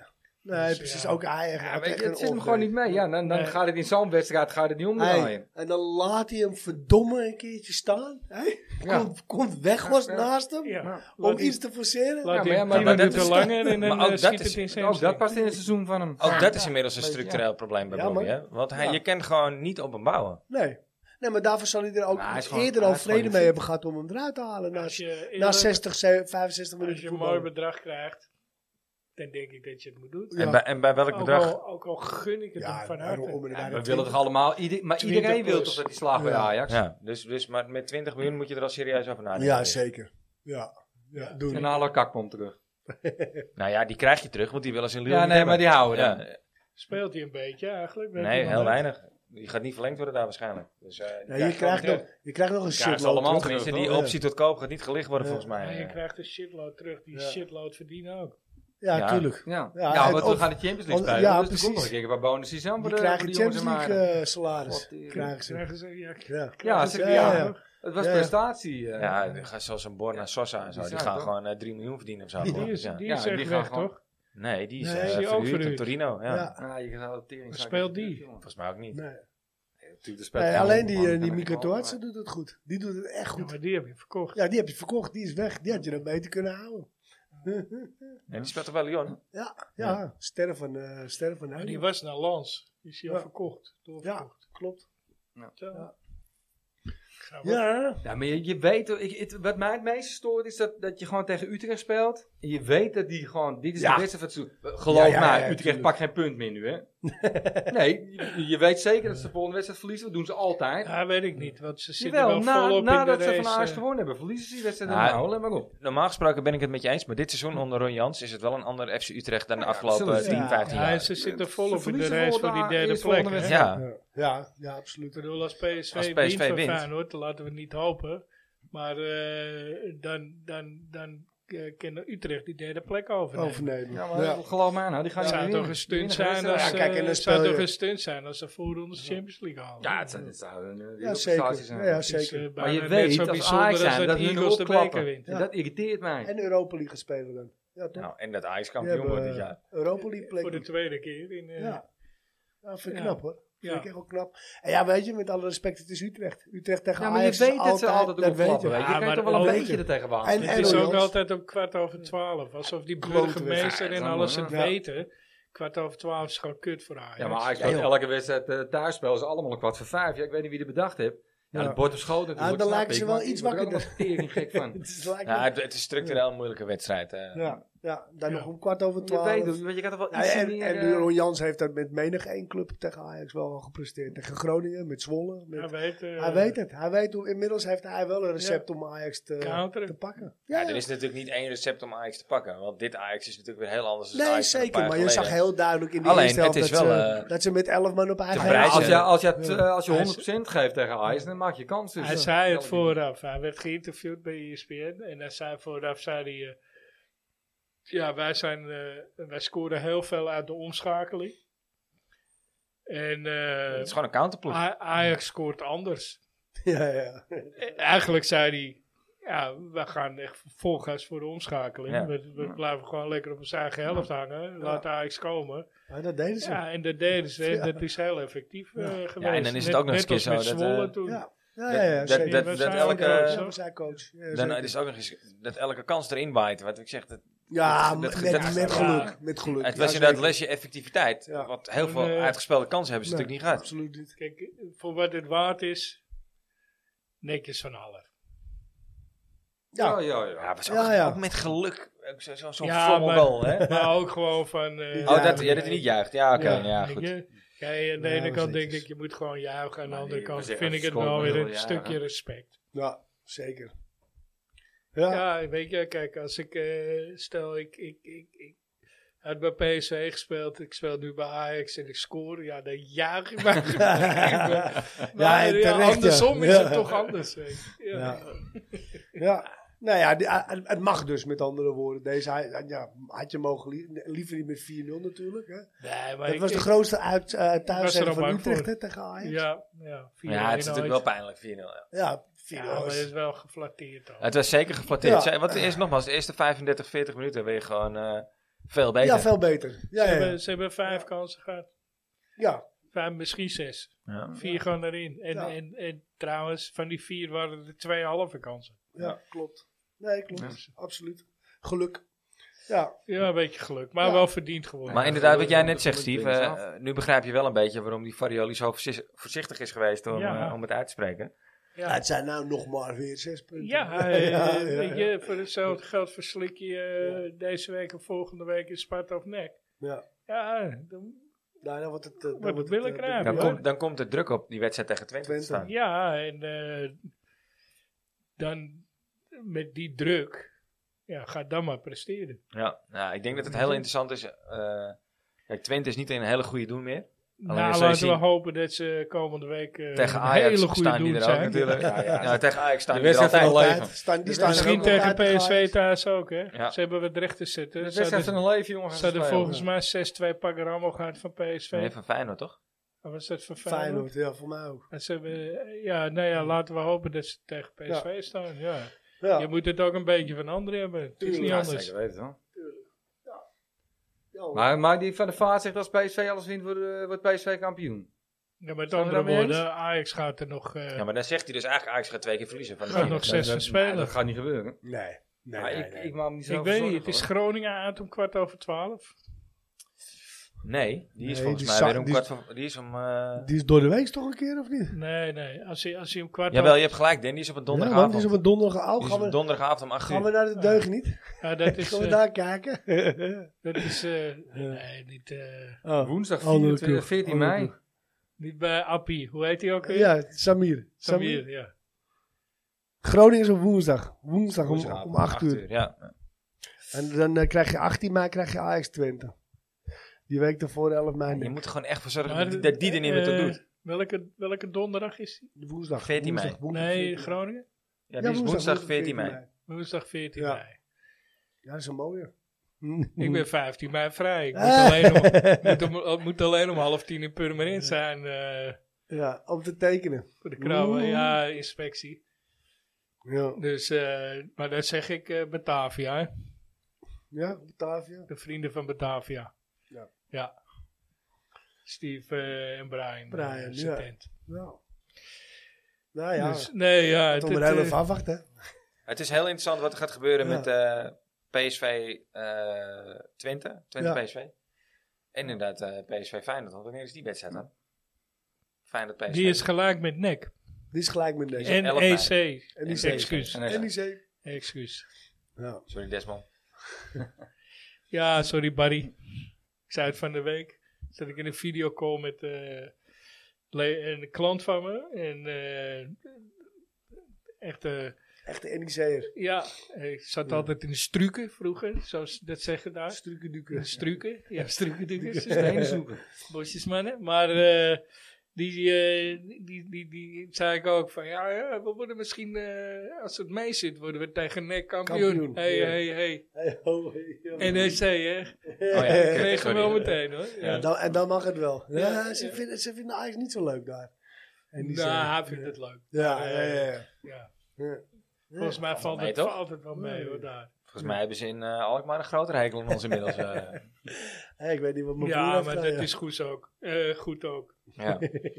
Nee, Dus, precies. ja. Ook hij Ja, had weet echt je, een het zit hem off gewoon day. niet mee. Ja, dan dan Nee. gaat het in zo'n wedstrijd gaat het niet omdraaien. Hey, en dan laat hij hem verdomme een keertje staan. Hey? Ja. Komt, komt weg was Ja. naast hem. Ja. Ja. Om Laat iets te forceren. Laat Ja, hij maar ja, hem maar- tien maar dat minuten is- langer en maar dan ook eh, dat schiet is- het in zijn Ook dat hamstring. past in het seizoen van hem. Ook dat is Ja. inmiddels een Weet je, structureel probleem bij Ja, Bobby, man. hè? Want hij, Ja. je kan gewoon niet op hem bouwen. Nee. Nee, maar daarvoor zal hij er ook Nou, hij is gewoon- eerder hij al is gewoon vrede niet mee fit. hebben gehad om hem eruit te halen. Na, Als je, na eerlijk- zestig, vijfenzestig als minuten je een voetballen. mooi bedrag krijgt, dan denk ik dat je het moet doen. Ja. En, bij, en bij welk Ook bedrag? al, ook al gun ik het hem Ja, van daarom harte. om Ja, inderdaad we een willen toch twintig. allemaal, ieder, maar twintig iedereen wil plus. toch dat die slaagt bij Ja. Ajax. Ja, dus, dus maar met twintig miljoen moet je er al serieus over nadenken. Ja, zeker. Ja, ja doen. En dan halen we Kakpom terug. Nou ja, die krijg je terug, want die willen ze in Lille Ja, niet nee, hebben. maar die houden we dan. Ja, Speelt hij een beetje eigenlijk? Weet nee, je heel wel. weinig. Die gaat niet verlengd worden daar waarschijnlijk. Dus, eh, die Ja, krijgt je, krijgt gewoon nog, je krijgt nog een krijgen ze shitload allemaal terug. Tenminste, terug, die Ja. optie tot koop gaat niet gelicht worden Ja. volgens mij. Maar je eh. krijgt een shitload terug. Die Ja. shitload verdienen ook. Ja, Ja. tuurlijk. Ja, Ja, ja, en want we of- gaan de Champions League want- spelen. ja, dus er komt nog precies. een keer wat bonussen aan voor Die de, krijgen voor de Champions jongens en League meiden. eh, salaris. God, die- Krijgen ze. Krijgen ze, ja, Ja. Ja, ze- ze, ja, ja, ja. het was Ja. prestatie. eh. Ja, die gaan zoals een Borna Sosa en zo. Die Die zijn gaan toch? gewoon eh, drie miljoen verdienen of zo. Die geloof ik, is, ja. die Ja, is die echt gaan weg, gewoon- toch? Nee, die is Nee, eh, is die ook verhuurd in verhuurd? Torino. Ja. Ja. Ja, je gaat de tering Waar zakken. speelt die? Volgens mij ook niet. Nee. Natuurlijk, er speelt Nee, geen alleen man, die, man, eh, kan die ik Mika wel, Toartse maar- doet het goed. Die doet het echt Ja, goed. maar die heb je verkocht. Ja, die heb je verkocht. Die is weg. Die had je dan beter kunnen houden. En die speelt toch bij Lyon? Ja, ja. Sterren van, eh sterren van Maar Heijn. die was naar Lans. Die is hij al Ja. verkocht. Ja, Doorverkocht. klopt. Zo. Ja. Gaan we- Ja. Ja, maar je, je weet, ik, het, wat mij het meeste stoort is dat, dat je gewoon tegen Utrecht speelt. En je weet dat die gewoon, dit is Ja. de beste van het seizoen. Geloof Ja, ja, mij, ja, ja, Utrecht tuurlijk. pakt geen punt meer nu, hè? Nee, je, je weet zeker dat ze de volgende wedstrijd verliezen. Dat doen ze altijd. Ja, weet ik niet. Want ze zitten Jawel, wel na, volop in de nadat ze race. van Ajax eh. gewonnen hebben, verliezen ze die wedstrijd Ja. nou, let maar op. Normaal gesproken ben ik het met je eens, maar dit seizoen onder Ron Jans is het wel een ander F C Utrecht dan de Ja, afgelopen zullen we tien, zien. vijftien Ja, jaar. ze zitten volop Ze in de verliezen race voor die volgende- derde eerst plek. volgende hè. Ja. Ja, ja, ja, absoluut. Ik bedoel, als P S V, Als P S V wint van wint. Feyenoord, dan laten we het niet hopen. Maar eh, dan, dan, dan eh, kan Utrecht die derde plek overnemen. Overnemen. Ja, maar Ja. geloof mij nou, die gaan Het niet zou winnen. toch een stunt Die zijn winnen als, geen Ja, kijk, en eh, dan het zou speel toch je- een stunt zijn als ze voorronde de Champions League halen. Ja, het zou, het zou een uh, Ja, wereldprestatie zeker. zijn. Ja, ja, Het is, zeker. eh, Maar bijna je net weet zo als bijzonder Ajax als zijn dat dat hun Eagles de opklappen. beker wint. En Ja. dat irriteert mij. En Europa League spelen dan. Ja, toch? Nou, en dat Ajax Die kampioen wordt dit hebben, jaar. eh, Europa League plek. Voor de tweede keer. In, eh, Ja. Ja, vind ik Ja. knap hoor. Vind Ja. ik echt wel knap. En ja, weet je, met alle respect, het is Utrecht. Utrecht tegen Ja, maar je Ajax weet is dat ze altijd dat opklappen. weten. weet Je Ja, Je kan maar toch wel een ook- beetje er tegen wachten. En- Het is en ook Royals. altijd om kwart over twaalf. Alsof die Klote burgemeester wedstrijd. en Ja, alles ja. het Ja. weten. Kwart over twaalf is gewoon kut voor Ajax. Ja, maar Ajax Ja, speelt joh. elke wedstrijd uh, thuis spelen ze allemaal een kwart voor vijf. Ja, ik weet niet wie er bedacht heeft. Ja, Ja. de bord op schoot natuurlijk. dan snap lijken ze ik, wel maar iets ik word er ook wakkerder. nog tering gek van. Het is lijkt Ja, me- het, het is structureel een moeilijke wedstrijd. eh. ja, ja, dan Ja. nog om kwart over Je twaalf. weet het, want je kan er wel Ja, iets en, meer... en eh, Ron Jans heeft dat met menig één club tegen Ajax wel al gepresteerd. Tegen Groningen, met Zwolle. Met, Hij weet, eh, hij weet het. Hij weet hoe, inmiddels heeft hij wel een recept om Ajax te, Counteren. te pakken. Ja, er is natuurlijk niet één recept om Ajax te pakken. Want dit Ajax is natuurlijk weer heel anders dan Nee, Ajax van een zeker. paar Maar jaar je zag geleden. heel duidelijk in de Alleen, eerste helft het is dat, wel, ze, eh, dat ze met elf man op eigen prijzen. helft als, je, als, je, Ja. het, eh, als je Hij honderd procent geeft tegen Ajax, dan maak je kans. Dus, Hij eh, zei het ja, vooraf. Hij werd geïnterviewd bij E S P N. En hij zei vooraf, zei hij... eh, ja, wij, zijn, eh, wij scoren heel veel uit de omschakeling. En eh, Het is gewoon een counterploeg. A- Ajax scoort anders. Ja, ja. Eh, Eigenlijk zei hij... Ja, we gaan echt vol gas voor de omschakeling. Ja. We, we blijven gewoon lekker op onze eigen helft hangen. Laat Ajax komen. Ja, dat deden ze. Ja, en dat deden ze. Ja. Dat is heel effectief eh, geweest. Ja, en dan is het Net- ook nog eens net een keer als zo met dat, Zwolle eh, toen. Ja, ja, ja. ja, Dat- zeker. dat- We dat zijn elke- ook, Ja, eh, we zijn coach. Ja, Dan zeker. is het ook nog eens dat elke kans erin waait. Wat ik zeg, dat, ja, dat- met, dat- met, dat- met ja. geluk. Met geluk. het Ja, was inderdaad zeker. lesje effectiviteit. Ja. Want heel En, veel eh, uitgespeelde kansen hebben ze Nee, natuurlijk niet gehad. Absoluut niet. Kijk, voor wat het waard is, netjes van Haller. Ja, Ja, ja, ja. Ja, was ook, Ja, ja. ook met geluk. Ook zo- zo- Zo'n Ja, volle maar- goal, hè? Maar ook gewoon van... eh, Ja, Oh, dat, nee, ja, dat hij niet juicht. Ja, oké. Ja, Ja, weet goed. je? Kijk, aan de Ja, ene dat kant is denk netjes. ik, je moet gewoon juichen. Aan de Maar andere die- kant we zeggen, vind ik het scoort wel weer wel, een ja. stukje respect. ja, zeker. Ja, Ja, weet je, kijk, als ik... eh, stel, ik... ik, ik, ik had bij P S V gespeeld, ik speel nu bij Ajax en ik score, ja, dan juich ik maar. maar Ja, ja, en terecht, andersom ja. is Ja. het toch anders. Weet je. Ja. Ja. ja. Nou ja, die- het het mag dus met andere woorden. Deze hij- ja, had je mogen li- liever niet met vier nul natuurlijk. Hè? Nee, maar Dat ik- was de ik- grootste uit, uh, was er thuiszege al van bang Utrecht voor. hè, tegen Ajax. Ja, Ja, ja, vier Ja, het is natuurlijk wel nooit. pijnlijk, vier nul. Ja. ja vier nul. Ja, maar is- het is wel geflatteerd. Al. Het was zeker geflatteerd. Ja. Zij- Wat is nogmaals, de eerste vijfendertig, veertig minuten ben je gewoon... eh, Veel beter. Ja, veel beter. Ze, Ja, ja, hebben, ja. ze hebben vijf kansen gehad. ja. Vijf, misschien zes. Ja. Vier gaan erin. En, Ja. en, en trouwens, van die vier waren er twee halve kansen. ja, klopt. Nee, klopt. Absoluut. Geluk. Ja, Ja, een beetje geluk. Maar Ja. wel verdiend geworden. Maar inderdaad, wat jij net Dat zegt, komt het Steve. winst eh, af. nu begrijp je wel een beetje waarom die Farioli zo voorzi- voorzichtig is geweest om, Ja. eh, om het uit te spreken. Ja, ja, het zijn nou nog maar weer zes punten. ja, eh, ja, ja, weet ja. je, voor hetzelfde geld verslik je eh, deze week of volgende week in Sparta of nek. Ja. Ja, dan, Nou, dan wordt het... eh, dan het wordt billen eh, kruipen, Dan, Ja. komt, dan komt de druk op die wedstrijd tegen Twente, Twente. te staan. ja en eh, dan met die druk, ja, ga dan maar presteren. Ja, nou, ik denk dat het heel interessant is. eh, kijk, Twente is niet in een hele goede doen meer. Alleen Nou, zul je laten we zien- hopen dat ze komende week eh, Tegen een Ajax hele goede staan die doen er ook zijn. natuurlijk. Ja, ja, tegen Ajax staan De die er wedstrijd altijd. van hun Altijd. leven. Staan, die De staan er Misschien ook tegen altijd P S V gelijk. thuis ook, hè? Ja. Ze hebben wat recht te zetten. De Ze wedstrijd van hadden, hun leven, jongen. gaan ze hadden spelen. volgens mij zes twee Pagaramo gehad van P S V. Nee, van Feyenoord, toch? Of was dat van Feyenoord? Feyenoord, ja, voor mij ook. En ze hebben, ja, nou ja, laten we hopen dat ze tegen P S V staan. Ja. Ja, Je moet het ook een beetje van anderen hebben. Het is Tuurlijk. niet Ja, anders. zeker weten, hoor. ja, hoor. Maar, maar die van de Vaart zegt als P S V alles wint, wordt, eh, wordt P S V kampioen. Ja, met Zijn we andere daarmee woorden, Ajax gaat er nog, eh Ja, maar dan zegt hij dus eigenlijk Ajax gaat twee keer verliezen. Van de gaat vier. nog Dat- zes dat- verspelen. Dat gaat niet gebeuren. Nee, nee, Maar nee, ik, nee. ik maak me niet zo Ik weet niet, zorgen, het is hoor. Groningen uit om kwart over twaalf. Nee, die is Nee, volgens die mij za- weer om die- kwart voor... Die is om... eh, Die is door de week toch een keer, of niet? Nee, nee, als je, als je om kwart Jawel, over... je hebt gelijk, Dan. Die is op een Ja, man, donderdagavond. die is op een donderdagavond. Die is Gaan op we, donderdagavond om acht gaan we uur. naar de deugen niet? Ja, dat is, Gaan we eh, daar kijken? dat is eh, nee, niet, eh, Oh, Woensdag andere vierentwintig, kroeg, veertien andere mei. kroeg. niet bij Appie. Hoe heet hij ook weer? Ja, Samir. Samir, ja. Groningen is op woensdag. Woensdag om, Woensdagavond om acht uur. Ja. En dan eh, krijg je achttien mei krijg je Ajax Twente. Die week ervoor elf mei. Je moet er gewoon echt voor zorgen Maar, dat, die- dat die er niet meer toe eh, doet. Welke, welke donderdag is die? Woensdag. veertien mei. woensdag, woensdag, Nee, veertien Groningen? Ja, die is woensdag veertien mei. mei. Woensdag veertien Ja. mei. Ja, dat is een mooie. Ik ben vijftien mei vrij. Ik moet, Ah. alleen om, moet, om, moet alleen om half tien in Purmerend zijn eh, Ja, om te tekenen. voor de krabben. Oeh. Ja, inspectie. Ja, Dus, eh, maar dat zeg ik eh, Batavia, hè? ja Batavia. De vrienden van Batavia. Ja. Ja. Steve eh, en Brian. Brian, eh, ja. zijn tent. Ja. Nou ja, Dus, nee, ja. tot dit, maar heel eh, even afwachten. Het is heel interessant wat er gaat gebeuren Ja. met eh, P S V eh, Twente. Twente Ja. P S V. En inderdaad eh, P S V Feyenoord. Want wanneer is die wedstrijd dan? Feyenoord P S V. die is gelijk met nek. Die is gelijk met deze. En elf E mei. C. En die Excuus. En En die zee. Excuus. Ja. Sorry Desmond. Ja, sorry Barry. Ik zei het van de week. Zat ik in een videocall met eh, le- een klant van me. En eh echt, eh, Echte N I C'er. ja, ik zat Ja. altijd in de struiken vroeger. Zoals ze dat zeggen daar. Strukenduken. De struiken. Ja, struikendukkers. Stenen zoeken. Bosjesmannen. Maar eh, die, eh, die, die, die zei ik ook van, ja, ja we worden misschien, eh, als het mee zit, worden we tegen nek kampioen. Kampioen, Hey, ja. hey, hey. Hey, ho, hey, ho. N E C, hè? Oh ja, oké. Kregen we sorry. wel meteen, hoor. Ja, Ja. dan, en dan mag het wel. Ja, Ja, ze, ja. Vinden, ze vinden Ajax niet zo leuk daar. En die Nou, zeggen- hij vindt het leuk. Ja, Maar, ja, eh, ja. ja. ja. ja. Volgens mij valt valt mee, het, toch? valt het wel mee, hoor, daar. Volgens mij hebben ze in uh, Alkmaar een grotere hekel aan ons inmiddels. eh. Hey, ik weet niet wat mijn broer Ja, heeft maar gedaan, dat ja. is goed ook. Eh, goed ook. ja.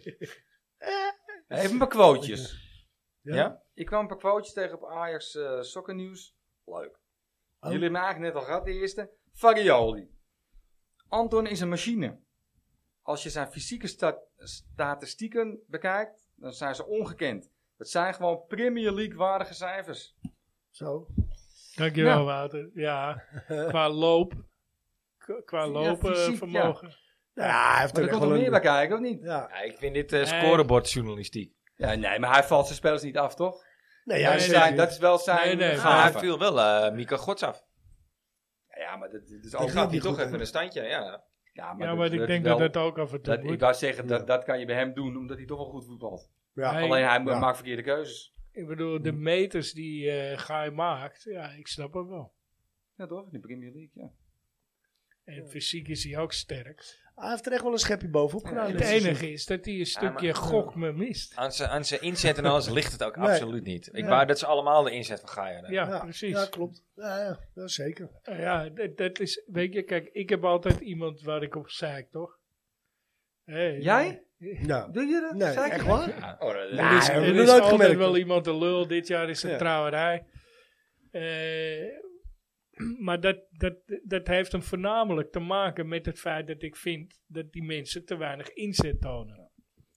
Even een paar quotejes. Ja? Ja? Ik kwam een paar quotejes tegen op Ajax uh, Soccer News. Leuk. Oh. Jullie hebben eigenlijk net al gehad, de eerste. Farioli. Anton is een machine. Als je zijn fysieke sta- statistieken bekijkt, dan zijn ze ongekend. Het zijn gewoon Premier League waardige cijfers. Zo. Dankjewel, Ja. Wouter. Ja, qua loop. Qua- Qua Ja, lopen fysiek, vermogen. Ja, hij heeft Maar er er echt komt nog wel meer een... bij kijken, of niet? Ja. Ja, ik vind dit uh, scorebordjournalistiek. Ja, nee, maar hij valt zijn spelers niet af, toch? Nee, Ja, ja, dat, zeker zijn, niet. dat is wel zijn Nee, nee, Ah, gave. hij viel wel uh, Mika Gods af. Ja, maar dat, dat is Die ook... Die gaf hij niet toch goed, even hè? een standje, ja. Ja, Ja, maar ik denk dat dat ook af en toe dat, ik moet. wou zeggen, dat, Ja. dat kan je bij hem doen, omdat hij toch wel goed voetbalt. Ja. Hij- Alleen hij Ja. maakt verkeerde keuzes. Ik bedoel, de meters die eh Gaai maakt, ja, ik snap hem wel. Ja, toch? In de Premier League, ja. En fysiek is hij ook sterk. Hij heeft er echt wel een schepje bovenop gedaan. Het dit seizoen. enige is dat hij een stukje maar- gok me mist. Aan zijn, aan zijn inzet en alles ligt het ook Nee. absoluut niet. Ik Ja. wou dat ze allemaal de inzet van Gaia hadden. Ja, Ja, precies. Ja, klopt. Ja, ja, ja zeker. Ja, dat, dat is, weet je, kijk, ik heb altijd iemand waar ik op zeik, toch? Hey, Jij? Nou, Doe je dat? nee, Zei ik echt het? waar? Ja. Oh, dat- Er Ja, is, hebben we er nog is nooit altijd gemerkt, wel hoor. iemand de lul. Dit jaar is het Ja. trouwerij. Eh, maar dat, dat, dat heeft hem voornamelijk te maken met het feit dat ik vind dat die mensen te weinig inzet tonen.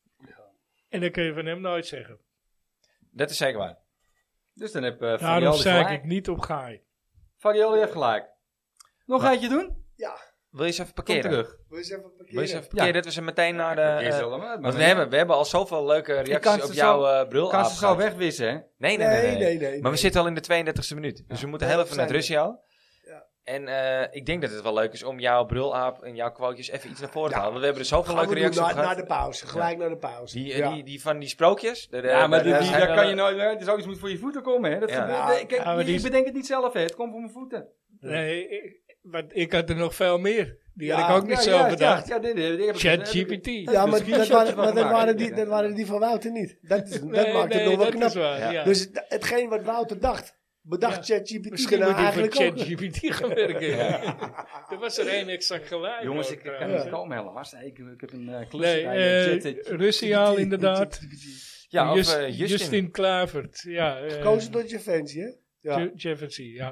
En dat kun je van hem nooit zeggen. Dat is zeker waar. Dus dan heb uh, Daarom Farioli zei gelijk. ik niet op Gaai. Farioli heeft gelijk. Nog een eentje doen? Wil je eens even Kom parkeren? terug. Wil je eens even Wil je eens parkeren? even parkeren? Dat we ze meteen naar de... Eerst eh, allemaal, maar want we dan- hebben, we hebben al zoveel leuke kan reacties ze op jouw zo- uh, brul kan ze zo gehad. wegwissen, hè? Nee, nee, nee. nee, Nee, nee, nee, Maar nee. we zitten al in de tweeëndertigste minuut. Dus we moeten Ja, heel dat even naar het zijn we. Russiaal. Ja. En eh, ik denk dat het wel leuk is om jouw brulaap en jouw quotejes even iets naar voren te Ja. halen. Want we hebben er zoveel Gaan we leuke doen reacties op na, gehad. na de pauze. Gelijk naar de pauze. Die, Ja. die, die van die sprookjes. De, de- Ja, maar de- die, de- die, zijn daar er kan wel- je nooit... hè, Zoiets moet voor je voeten komen, hè? Dat Ja. gebeurt- nee, kijk, Ja, maar die ik is- bedenk het niet zelf, hè? Het komt voor mijn voeten. Nee, ik, want ik had er nog veel meer. Die Ja, had ik ook niet Ja, zo ja, bedacht. Ja, ja, dit, dit, dit heb ik- ChatGPT. Ja, maar, screenshotjes dat waren, van maar dat, gemaakt, waren hè? die, dat waren die van Wouter niet. Dat, is, dat Nee, maakt het nee, nog wel dat knap. is waar, Ja. ja. Dus het- hetgeen wat Wouter dacht, bedacht Ja. ChatGPT Misschien nou moet hij voor eigenlijk ook. ChatGPT gaan werken. Er was er één exact gelijk. Jongens, ook, ik kan trouwens. niet komen helaas. Ik, ik heb een uh, klus. Nee, eh Russiaal inderdaad. Ja, of Just- eh, Justin. Justin Kluivert. Ja, eh, Gekozen door Jefferson, hè? Ja, Je- Jefferson, ja.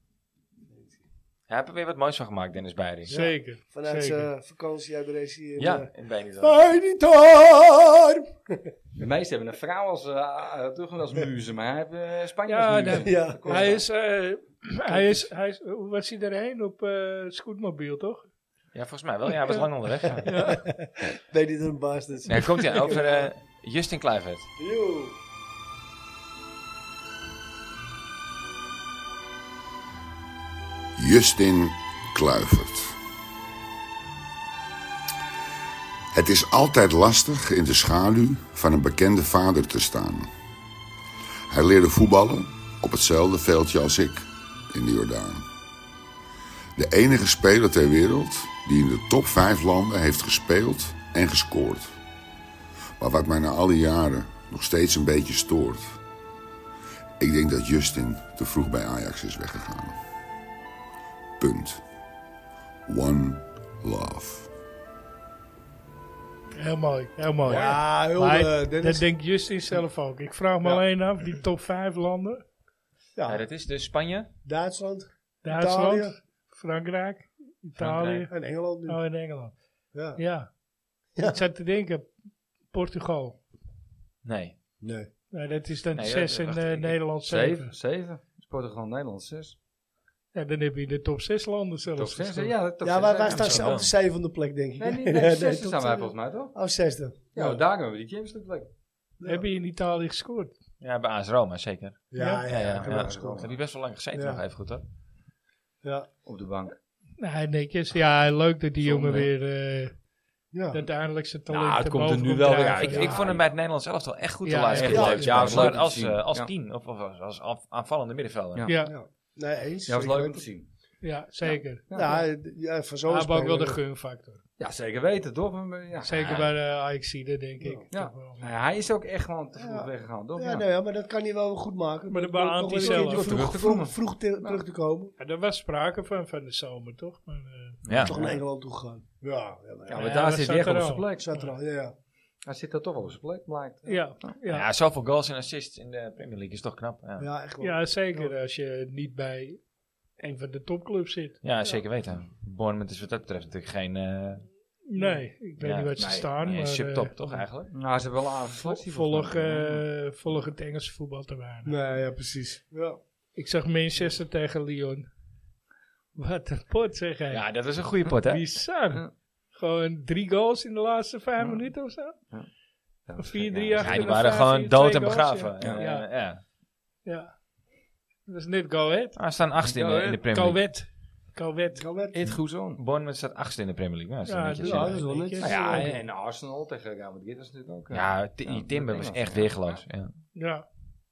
Hij heeft er weer wat moois van gemaakt, Dennis Beiring. Zeker. vanuit zeker. zijn vakantie uit Brescia. in, Ja, eh, in Benidorm. Benidorm! De meesten hebben een vrouw als, uh, terug als muze, maar hij heeft uh, Spanje Ja, als muze. nee. Ja. Hij is, eh, hij is, hij is, hoe was hij erheen? Op eh scootmobiel, toch? Ja, volgens mij wel. Ja, hij was lang onderweg. Ja. Ja. Benidorm Bastards. Ja, komt hij over eh, Justin Kluivert. Yo. Justin Kluivert. Het is altijd lastig in de schaduw van een bekende vader te staan. Hij leerde voetballen op hetzelfde veldje als ik in de Jordaan. De enige speler ter wereld die in de top vijf landen heeft gespeeld en gescoord. Maar wat mij na alle jaren nog steeds een beetje stoort. Ik denk dat Justin te vroeg bij Ajax is weggegaan. Punt. One love. Heel mooi, heel mooi. Ja, heel Maar eh, dat Dennis. denkt Justin zelf ook. Ik vraag me Ja. alleen af, die top vijf landen. Ja, Ja, dat is dus Spanje. Duitsland Duitsland, Italië. Frankrijk, Italië. Frankrijk. en Engeland nu. Oh, in Engeland. Ja. Ja. Ja. Ik zat te denken, Portugal. Nee. Nee. Nee, dat is dan Nee, zes dat- en wacht, eh, ik- Nederland zeven. Zeven. Zeven. Is Portugal Nederland zes. Ja, dan heb je de top zes landen zelfs. Top zes. gestaan. Ja, dat top Ja, zes, wij, hè? wij Ja, staan zo op wel. de zevende plek, denk ik. Nee, niet, Nee, nee, nee, zesde tot, staan wij eh, volgens mij toch? Oh, zesde. Ja, daar hebben we die Champions League plek. Heb je in Italië gescoord? Ja, bij A S Roma, zeker. Ja, Ja, ja, Ja, ja, ja. ja. ja, Daar heb je best wel lang gezeten Ja. nog even goed, hoor. ja. Op de bank. Nee, netjes. Ja, leuk dat die Zonde. jongen weer eh, ja. uiteindelijk zijn talent Nou, het komt er boven nu komt wel weer drijven. uit. Ik, Ja. ik vond hem bij het Nederlands zelf wel echt goed Ja, te luisteren. echt Ja, leuk. ja, Ja, als, was leuk om te als, zien. eh, als Ja. tien of, of als, als af- aanvallende middenvelder. Ja. Ja, Ja. Nee, eens. Ja, was zeker leuk om te weten. zien. ja, zeker. Ja, ja, van zo'n Hij heeft ook wel de speler. gunfactor. Ja, zeker weten, toch? Ja, Zeker Ja. bij de Ajaxide, denk ik. Ja. Toch wel. Nou ja, hij is ook echt gewoon te vroeg Ja. weggegaan, toch? Ja, Ja. nee, ja, maar dat kan hij wel goed maken. Maar dat Door beaamt toch hij wel een zelf. keertje Terug vroeg, te vroeg, komen. vroeg te- terug te komen. Ja, er was sprake van, van de zomer, toch? Maar, eh, Ja. Toch naar Engeland toe gegaan. Ja, ja, maar Ja, ja. maar Ja, daar dat zit zat hij echt er op al. zijn plek. Zat er al, ja, ja. Hij zit er toch wel op zijn plek, blijkt. ja, Ja. ja. zoveel goals en assists in de Premier League is toch knap. Ja, ja. Ja, echt wel. ja, zeker als je niet bij een van de topclubs zit. zeker weten. Bournemouth is wat dat betreft natuurlijk geen uh, Nee, ik weet Ja, niet wat ze nee, staan. nee, maar, subtop, eh, toch eigenlijk? Nou, ze hebben wel een aardige vol- selectie. volg, volgens mij. eh, volg het Engelse voetbal te weinig. Nee, ja, precies. Ja. Ik zag Manchester tegen Lyon. Wat een pot, zeg hij. Ja, dat is een goede pot, hè? Bizar. Ja. Gewoon drie goals in de laatste vijf Ja. minuten of zo. Ja, Of vier, ja, drie ja, achter. Ja, die en waren vijf, gewoon vier, dood twee en goals, begraven. Ja, Eh, ja. ja. ja. Dat is net Go Ahead. Ah, ze staan achtste in de, in de Premier League. Calwet. Calwet. Kan met. Eet goed zo. Bournemouth staat achtste in de Premier League. Ja, dat is Ja, netjes, dat ja. dat is wel netjes. Nou ja, en, en Arsenal tegen Real Madrid was natuurlijk ook. eh, Ja, Ti- die ja, Timber dat was ding echt was- weergeloos. Ja. Ja.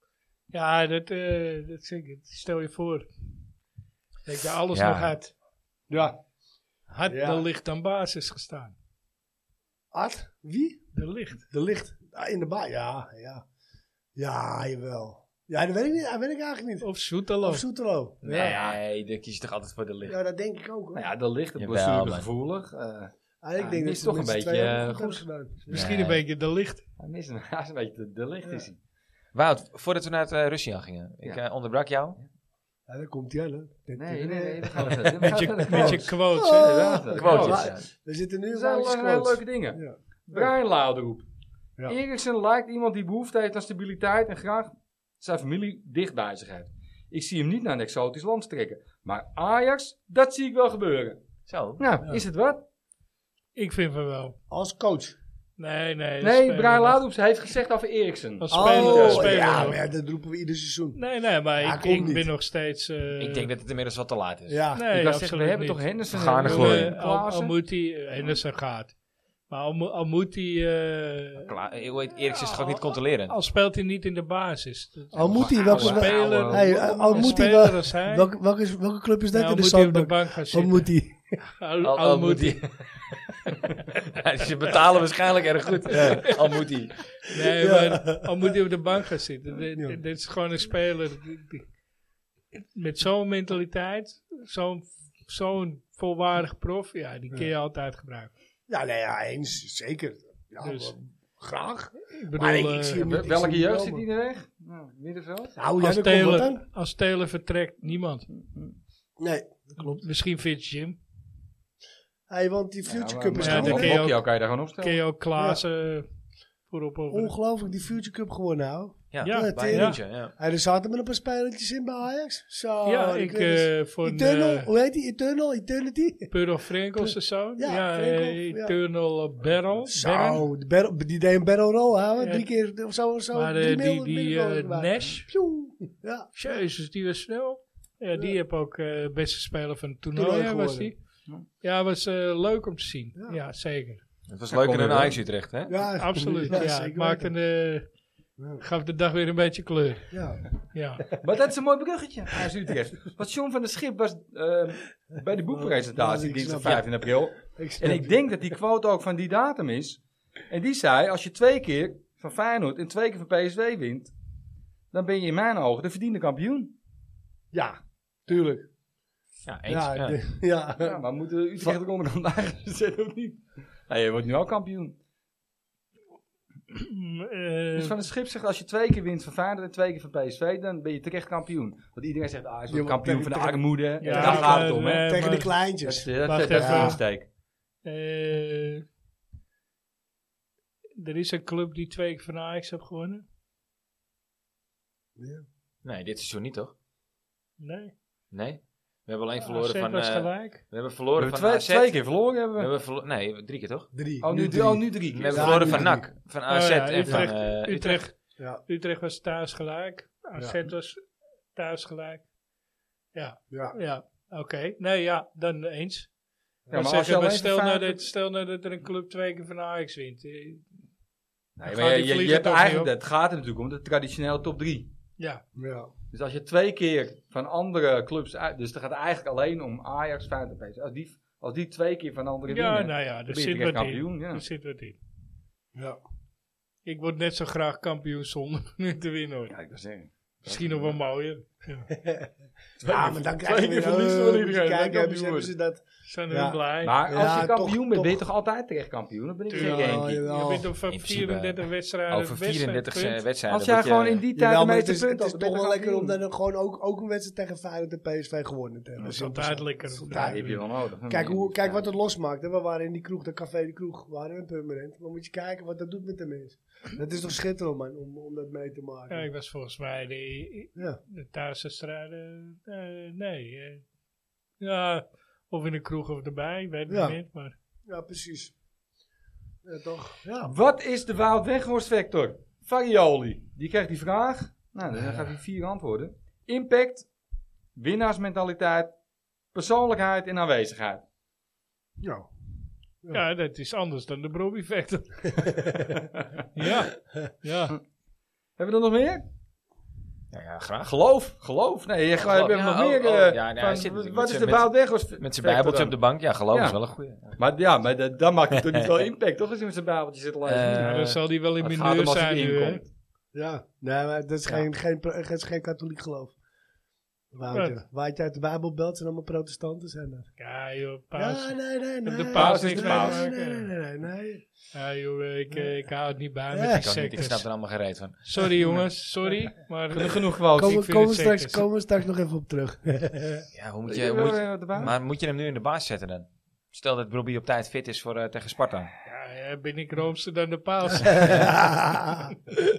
Ja, dat, eh dat zeg ik. Stel je voor. Dat je alles Ja. nog had. Ja. Had Ja. de licht aan basis gestaan. Art? Wie? De licht. De licht. Ah, in de baan. Ja, ja. Ja, jawel. Ja, dat weet ik, niet, dat weet ik eigenlijk niet. Of Soetelo. Of Soetelo. Ja. Nee, dan kies je toch altijd voor de licht. Ja, dat denk ik ook hoor. Nou ja, de licht, het Jawel, blessure man. gevoelig. Uh, Ah, ik Ja, denk die dat is ze toch met een z'n beetje, tweeën eh, ook goed goed. gedaan. Misschien Nee. een beetje de licht. hij, mist een, hij is een beetje de, de licht is hij. Wout, voordat we naar het uh, Rusland gingen. Ik Ja. uh, onderbrak jou. Ja, daar komt hij aan, hè. Nee, nee, nee. We gaan Met je, met je quotes, Oh. hè. Ja, Quotes. maar- ja. We zitten nu Dat op zijn Woutjes wel hele quotes. leuke dingen. Ja. Brian Lauderoep. Ja. Eriksen lijkt iemand die behoefte heeft aan stabiliteit en graag zijn familie dicht bij zich heeft. Ik zie hem niet naar een exotisch land trekken. Maar Ajax, dat zie ik wel gebeuren. Zo. Nou, Ja. is het wat? Ik vind van wel. Als coach. Nee, nee. Nee, speler Brian nog. Lauderoep heeft gezegd over Eriksen. Als speler, Oh, als speler ja, nog. maar ja, dat roepen we ieder seizoen. Nee, nee, maar Ja, ik, komt ik niet. ben nog steeds... eh, Ik denk dat het inmiddels wat te laat is. Ja. Nee, ik was absoluut zeggen, we hebben niet. toch Henderson Gaarne en gooien. Eh, al, al Klaassen? moet hij... Henderson gaat. Maar al, mo- al moet hij... eh, Klaar, hoe heet Eriksen is toch ook niet controleren? al speelt hij niet in de basis. Dat- Al moet hij, Oude welke, Oude speler. hey, al een moet hij speler wel, als hij. welke, welke, is- welke club is dat nou, in de moet hij op de zandbak? bank gaan Al zitten. moet hij. Al, Al, al moet hij. Ja, ze betalen waarschijnlijk erg goed. Ja. Al moet hij. Nee, Ja. maar al moet hij op de bank gaan zitten. Dit, Ja. dit is gewoon een speler die- die- met zo'n mentaliteit, zo'n zo'n volwaardig prof, ja, die kun je altijd gebruiken. Ja, nee, ja, eens, zeker. Ja, Dus- wel, graag. Ik bedoel, Maar ik- ik eh, zie hem niet. Wel- Welke zie jeugd hem zit wel, die er weg? Nou, middenveld. Nou, ja, als, daar komt wat Taylor, aan. als Taylor vertrekt, niemand. Nee, dat klopt. Misschien Fitz Jim. Hey, want die Future Ja, Cup maar- is Ja, maar- dan gewonnen. kun je ook- Hokje kan je daar gewoon Kun opstellen. je ook Klaassen voorop over. Ongelooflijk, die Future Cup gewonnen, nou. Ja, Ja, bij ja. een München, ja. Hey, er zaten met een paar spelertjes in bij Ajax. Zo, Ja, die ik kunnen- eh voor een Eternal, uh, hoe heet die? Eternal, Eternity? Puro Frenkels of zo. Ja, Ja, Frenkel, eh, ja. Eternal uh, Barrel. Barren. Zo, de barrel- die deed een barrel roll, hè? Ja. Drie keer, of zo, zo. Maar eh, drie die, mil- die middengoals eh, gemaakt. Nash, Pjoem. Ja. jezus, die was snel. Ja, die Ja. heb ook eh beste speler van het toernooi, Toernooi ja, was geworden. die. Ja, was eh, leuk om te zien. Ja. Ja, zeker. Het was Ja, leuker kom dan weer, Ajax Utrecht, hè? Ja, Absoluut, ja. zeker Maakte weten. de, Ja. gaf de dag weer een beetje kleur. Ja. Ja. Maar dat is een mooi bruggetje. Ajax Utrecht. Want John van der Schip was eh, bij de boekpresentatie Ja, ik dinsdag snap vijftien april. Ik snap En ik het. denk dat die quote ook van die datum is. En die zei, als je twee keer van Feyenoord en twee keer van P S V wint, dan ben je in mijn ogen de verdiende kampioen. Ja, tuurlijk. Ja, eens. Ja, Ja. de- ja. Ja, maar moeten we Utrecht ook onderkant bijgezet of niet? Nou, je wordt nu al kampioen. Eh, Dus Van der Schip zegt, als je twee keer wint van Feyenoord en twee keer van P S V, dan ben je terecht kampioen. Want iedereen zegt, ah, hij is Ja, maar kampioen van de tegen- armoede. Ja, Ja, daar gaat het om, hè. maar- Tegen de maar- Dat kleintjes. is, dat, Wacht dat, dat is de even. insteek. eh, er is een club die twee keer van Ajax heeft gewonnen. Ja. Nee, dit seizoen niet, toch? Nee. Nee. We hebben alleen verloren A Z van... was eh, gelijk. we hebben We verloren hebben van twee, A Z. twee keer verloren hebben We we. hebben verlo- nee, drie keer, toch? Drie. Oh, nu, drie. oh, nu drie We keer. hebben Ja, verloren nu van drie. N A C, van A Z Oh ja, en van Utrecht. eh, Utrecht. Utrecht. Ja. Utrecht was thuis gelijk. A Z Ja. was thuis gelijk. Ja, Ja. ja. Oké. Nee, ja, dan eens. Ja, maar maar als je zeggen, maar alleen stel, van nou Feyenoord- dat, stel nou dat er een club twee keer van Ajax wint. Eh, Nee, gaat maar je, die je, je vlieger hebt toch eigenlijk, niet op? het gaat er natuurlijk om, de traditionele top drie. Ja, Ja. Dus als je twee keer van andere clubs uit, dus het gaat eigenlijk alleen om Ajax, Feyenoord en P S V. Als die, als die twee keer van andere ja winnen, nou ja, dan er ben je zit direct wat in. kampioen. Ja. Er zit wat in. Ja. Ik word net zo graag kampioen zonder nu te winnen hoor. Ja, ik wil zeggen. Misschien nog wel mooier. Ja, maar dan krijg je keer weer verliezen oh, van moet je iedereen, dan kijken, hebben kampioen ze, hebben ze dat. Zijn Ja. er blij. Maar als Ja, je kampioen toch- bent, ben je toch. toch altijd terecht kampioen? Dan ben ik Tuurlijk. geen Ja, één keer. jawel. Je bent op In principe, vierendertig wedstrijden. Over vierendertig wedstrijd, punt. wedstrijden. Als jij word je- gewoon in die tijd Jawel, de maar het meeste is, het punten is had, dan toch ben wel je lekker om kampioen. dan gewoon ook, ook een wedstrijd tegen Feyenoord en P S V gewonnen te hebben. Dat is Dat altijd interessant. lekker. Dat is om te Ja, altijd- die heb je wel nodig. Dan Kijk, ben je hoe, niet kijk vrij. wat het losmaakt. Hè. We waren in die kroeg, de Café de Kroeg, waren we in Purmerend. Maar moet je kijken wat dat doet met de mensen. Dat is toch schitterend, man, om, om dat mee te maken. Ja, ik was volgens mij de, Ja. de thuiswedstrijden. eh nee. eh, ja, of in een kroeg of erbij, ik weet het Ja. niet. Maar Ja, precies. Ja, toch? Ja. Wat is de Wout Weghorst factor? Farioli. Die krijgt die vraag. Nou, dan gaat hij vier antwoorden. Impact, winnaarsmentaliteit, persoonlijkheid en aanwezigheid. Ja. ja, dat is anders dan de Brobby Factor. ja, ja. Hebben we er nog meer? Ja, ja, graag. Geloof, geloof. Nee, je geloof. hebt Ja, nog oh, meer. oh, eh, ja, nee, van, hij zit natuurlijk wat met is zijn- de Wout Weghorst Met zijn factor bijbeltje dan? op de bank. Ja, geloof Ja. is wel een goeie. Maar ja, maar dat, dat maakt het toch niet wel impact, toch? Als je met zijn bijbeltje zit te lezen. Eh, Ja, dan zal die wel in het gaat mineur hem als hij zijn nu, hè? inkomt. Ja, nee, maar dat is, Ja. geen, geen, dat is geen katholiek geloof. Woutje. Wat? Waait uit de Bijbelbelt zijn allemaal protestanten zijn dat. Ja, joh, paus. Ja, nee, nee, nee. de paus nee, niks nee, mee te nee, maken. nee, nee, nee, nee. Ja, joh, ik, eh, ik hou het niet bij Ja. met die Ik, ook niet, ik sectes. snap er allemaal gereed van. Sorry jongens, sorry. Maar Genoeg, genoeg Wout. Kom- Komen vind komen het straks, sectes. komen we straks nog even op terug. Ja, hoe moet Ja, je, hoe moet je- eh, de baan? maar moet je hem nu in de baas zetten dan? Stel dat Robbie op tijd fit is voor, eh, tegen Sparta. ja, ja, ben ik roomster dan de paus. ja.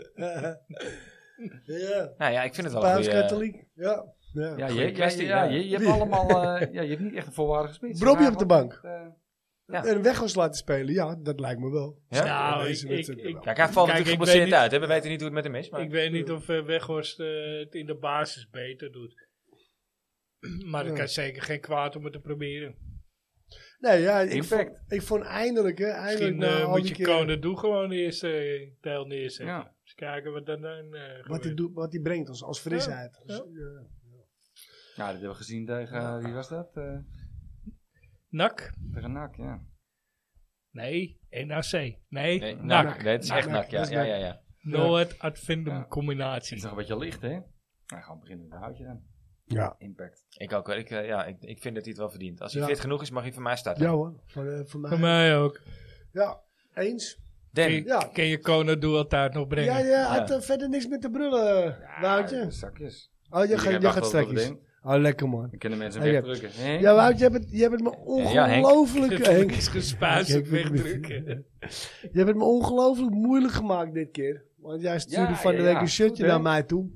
ja. Nou ja, ik vind het wel een Paus goeie... katholiek. Ja. Ja. Ja, Goeie je, ja, kwestie, ja, ja. je, je hebt Wie? allemaal, eh, ja, je hebt niet echt een volwaardige spits. Brobbey op de bank. Eh, Ja. En Weghorst laten spelen, ja, dat lijkt me wel. Ja? Nou, Deze ik, wedstrijd ik, wel. ik, Kijk, hij valt Kijk, natuurlijk ik geblesseerd weet niet- uit. Hè? We weten niet hoe het met hem is. Maar... ik weet niet of uh, Weghorst eh, het in de basis beter doet. Maar het Ja. kan zeker geen kwaad om het te proberen. Nee, ja, ik Impact. vond, ik vond eindelijk, hè, eindelijk Misschien na uh, al moet die je keren Kone Doe gewoon de eerste eh, deel neerzetten. Ja. Eens kijken wat dan, dan uh, wat hij doet, wat hij brengt als, als frisheid. Ja, Dus, ja. ja. Nou, dat hebben we gezien tegen, eh, wie was dat? Eh Nak? tegen N A C, ja. Nee, N A C. Nee, Nee, Nak. nak. Nee, het is Nak. echt nak. Ja, dat is ja, nak. ja, ja. Noord Advendum Ja. combinatie. Het is nog een beetje licht, hè? Nou, gewoon beginnen met een houtje dan. Ja. Impact. Ik ook. wel. Ik, eh, ja, ik, ik vind dat hij het wel verdient. Als hij Ja. fit genoeg is, mag hij van mij starten. Ja hoor, voor, eh, voor mij. Voor mij ook. Ja, eens. Dan, Ken je, Ja. ken je Kone Doe altijd nog brengen? Ja, je had Ja. eh, verder niks met de brullen, Ja, Woutje. zakjes. Oh, je, Iedereen gaat, je wacht gaat wel straks. op het ding. Oh, lekker man. Dan kunnen mensen Ah, ja. wegdrukken. Hè? Ja, Wout, je hebt het, je hebt het me Ja, Henk. ongelooflijk... Henk. is gespuist op Henk, wegdrukken. Je hebt het me ongelooflijk moeilijk gemaakt dit keer. Want jij stuurde Ja, van de ja, week ja. een shirtje Goed, hè? naar mij toe.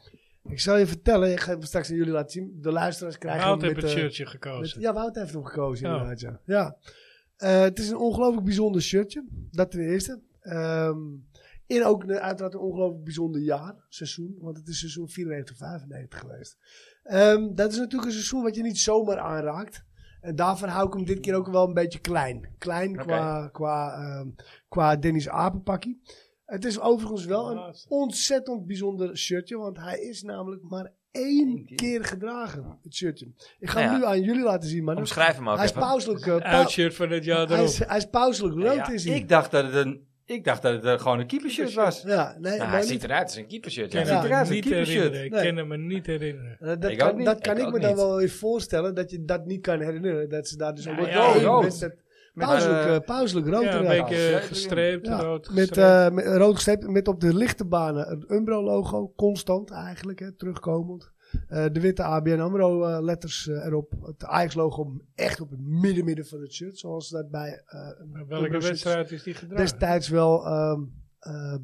Ik zal je vertellen, ik ga het straks aan jullie laten zien. De luisteraars krijgen Wout hem heeft met... het eh, shirtje met- gekozen. ja, Wout heeft hem gekozen Oh. inderdaad, ja. ja. Eh, het is een ongelooflijk bijzonder shirtje. Dat ten eerste. Ehm in ook een, uiteraard een ongelooflijk bijzonder jaar, seizoen. Want het is seizoen vierennegentig vijfennegentig geweest. Ehm, dat is natuurlijk een seizoen wat je niet zomaar aanraakt. En daarvan hou ik hem dit keer ook wel een beetje klein. Klein Oké. qua, qua, ehm, qua Dennis Apenpakkie. Het is overigens wel een ontzettend bijzonder shirtje. Want hij is namelijk maar één Eén keer. keer gedragen, het shirtje. Ik ga Nou hem ja. nu aan jullie laten zien, man. omschrijf hem ook Hij is even. pauselijk. eh, pau- Uitshirt van het jaar hij, erop. is, hij is pauselijk rood, Ja, is hij. ik dacht dat het een... Ik dacht dat het eh, gewoon een keepershirt was. Ja, nee, Nou, maar hij niet- ziet eruit als een keepershirt. Ik Ja. kan Ja. me eruit, een niet keepershirt. herinneren. Ik Nee. kan me niet herinneren. Eh, dat Ik kan, ook niet. dat kan Ik ik, ook me dan niet. wel weer voorstellen dat je dat niet kan herinneren. Dat ze daar dus ook Ja, wat ja, één rood. wedstrijd Met, pauselijk, eh, eh, pauselijk rood Ja, een eruit. beetje Ja. gestreept, Ja, rood met, gestreept. eh, met rood gestreept, met op de lichte banen het Umbro-logo, constant eigenlijk, hè, terugkomend. Eh, de witte A B N AMRO-letters erop. Het Ajax-logo echt op het midden, midden van het shirt, zoals dat bij eh, Maar welke Umbro-shirts wedstrijd is die gedragen? destijds wel ehm, eh,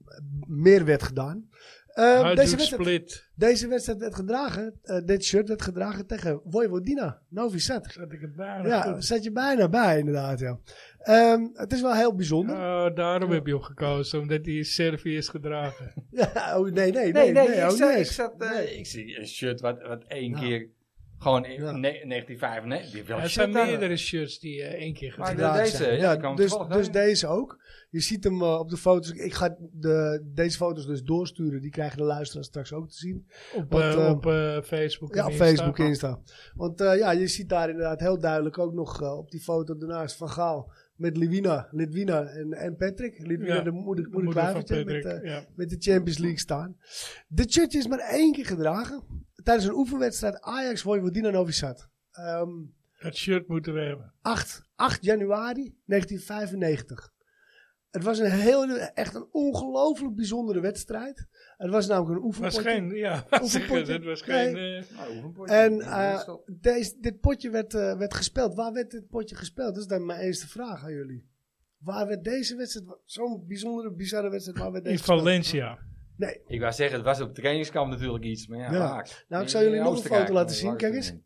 meer werd gedaan. Eh, Hajduk deze, wedstrijd, Split. deze wedstrijd werd gedragen, eh, dit shirt werd gedragen tegen Vojvodina, Novi Sad. Zat ik het bijna Ja, goed. daar zat je bijna bij inderdaad, ja. Ehm, het is wel heel bijzonder. Oh, daarom heb je hem gekozen, omdat hij in Servië is gedragen. Ja, oh, nee, nee, nee. Nee, nee, oh, ik, zat, nee. ik, zat, eh, Nee. ik zie een shirt wat, wat één Ja. keer, gewoon in Ja. ne- negentien vijfennegentig, die wil Er een zijn shirt aan. meerdere shirts die je één keer Maar gedragen de- Gedragen deze, zijn. ja, ja, die kwam dus, toevallig dus uit. deze ook. Je ziet hem eh, op de foto's. Ik ga de, deze foto's dus doorsturen. Die krijgen de luisteraars straks ook te zien. op, Want, eh, eh, op eh, Facebook. Ja, en op Insta. Facebook, Insta. Want eh, ja, je ziet daar inderdaad heel duidelijk ook nog eh, op die foto daarnaast Van Gaal met Lidwina, Lidwina en, en Patrick. Lidwina, Ja, de moeder, De moeder moeder van Kluivertje, met, Patrick. eh, ja. met de Champions League staan. Dit shirtje is maar één keer gedragen. Tijdens een oefenwedstrijd Ajax Vojvodina Novi Sad. Ehm Het shirt moeten we hebben. acht, acht januari negentien vijfennegentig. Het was een heel, echt een ongelooflijk bijzondere wedstrijd. Het was namelijk een Het was oefenpotje. geen, ja, Oefenpotje. het was Nee. geen... eh, Nou, oefenpotje. En Ja, eh, stop. deze, dit potje werd, eh, werd gespeeld. Waar werd dit potje gespeeld? Dat is dan mijn eerste vraag aan jullie. Waar werd deze wedstrijd, zo'n bijzondere, bizarre wedstrijd, waar werd in deze gespeeld? Valencia. Nee. Ik wou zeggen, het was op het trainingskamp natuurlijk iets, maar ja, Ja. raak. Nou, ik In- zal jullie in nog een Oostenrijk, foto laten maar zien. waar Kijk is eens.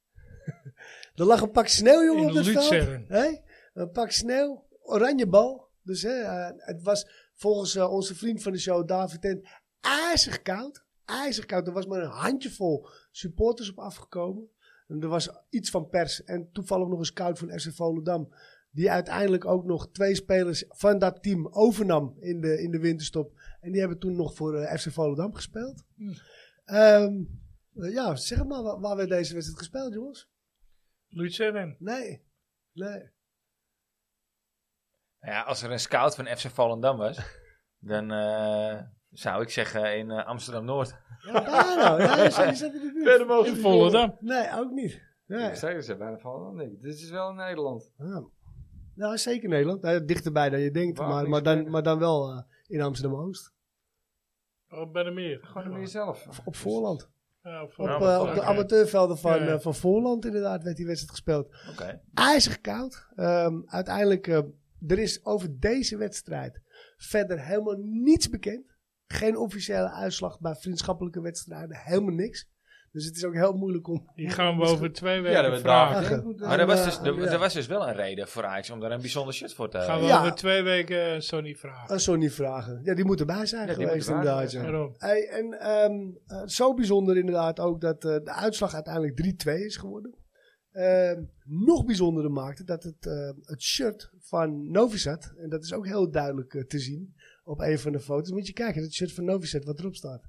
het Er lag een pak sneeuw, jongen, In op het veld. Luzern. Hey? Een pak sneeuw, oranje bal. Dus hè, eh, het was volgens eh, onze vriend van de show, David Tent, ijzig koud. IJzig koud. Er was maar een handjevol supporters op afgekomen. En er was iets van pers en toevallig nog een scout van F C Volendam. Die uiteindelijk ook nog twee spelers van dat team overnam in de, in de winterstop. En die hebben toen nog voor eh, F C Volendam gespeeld. Um, uh, ja, zeg maar, waar, waar werd deze wedstrijd gespeeld, jongens? Luzern. Nee. Nee. Ja, als er een scout van F C Volendam was, dan uh, zou ik zeggen in uh, Amsterdam-Noord. Ja, daar nou. Ja, je zat, je zat in de buurt. In Volendam. Nee, ook niet. Nee. Ik zei ze bijna van, nee, dit is wel in Nederland. Ja. Nou, zeker Nederland. Nou, dichterbij dan je denkt, Waar, maar, maar, dan, maar dan wel uh, in Amsterdam-Oost. Oh, bij de meer. Gewoon meer zelf. Op Voorland. Ja, op, Op, ja, uh, op de amateurvelden van, Ja, ja. uh, van Voorland inderdaad werd die wedstrijd gespeeld. Oké. Okay. IJzig koud. Um, uiteindelijk, uh, er is over deze wedstrijd verder helemaal niets bekend. Geen officiële uitslag bij vriendschappelijke wedstrijden. Helemaal niks. Dus het is ook heel moeilijk om... Die gaan we over twee weken Ja, dat we vragen. daar- Maar er was, dus, En, er, uh, ja. er was dus wel een reden voor Ajax om daar een bijzonder shirt voor te Gaan we Ja. over twee weken uh, Sony vragen. Uh, Sony vragen. Ja, die moeten bij zijn Ja, die geweest moeten bij inderdaad. zijn. Ja. Daarom. Hey, en um, uh, zo bijzonder inderdaad ook dat uh, de uitslag uiteindelijk drie twee is geworden. Uh, nog bijzonderder maakte dat het, uh, het shirt van Novi Sad, en dat is ook heel duidelijk uh, te zien op een van de foto's. Moet je kijken, het shirt van Novi Sad, wat erop staat.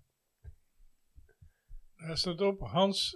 Daar staat op Hans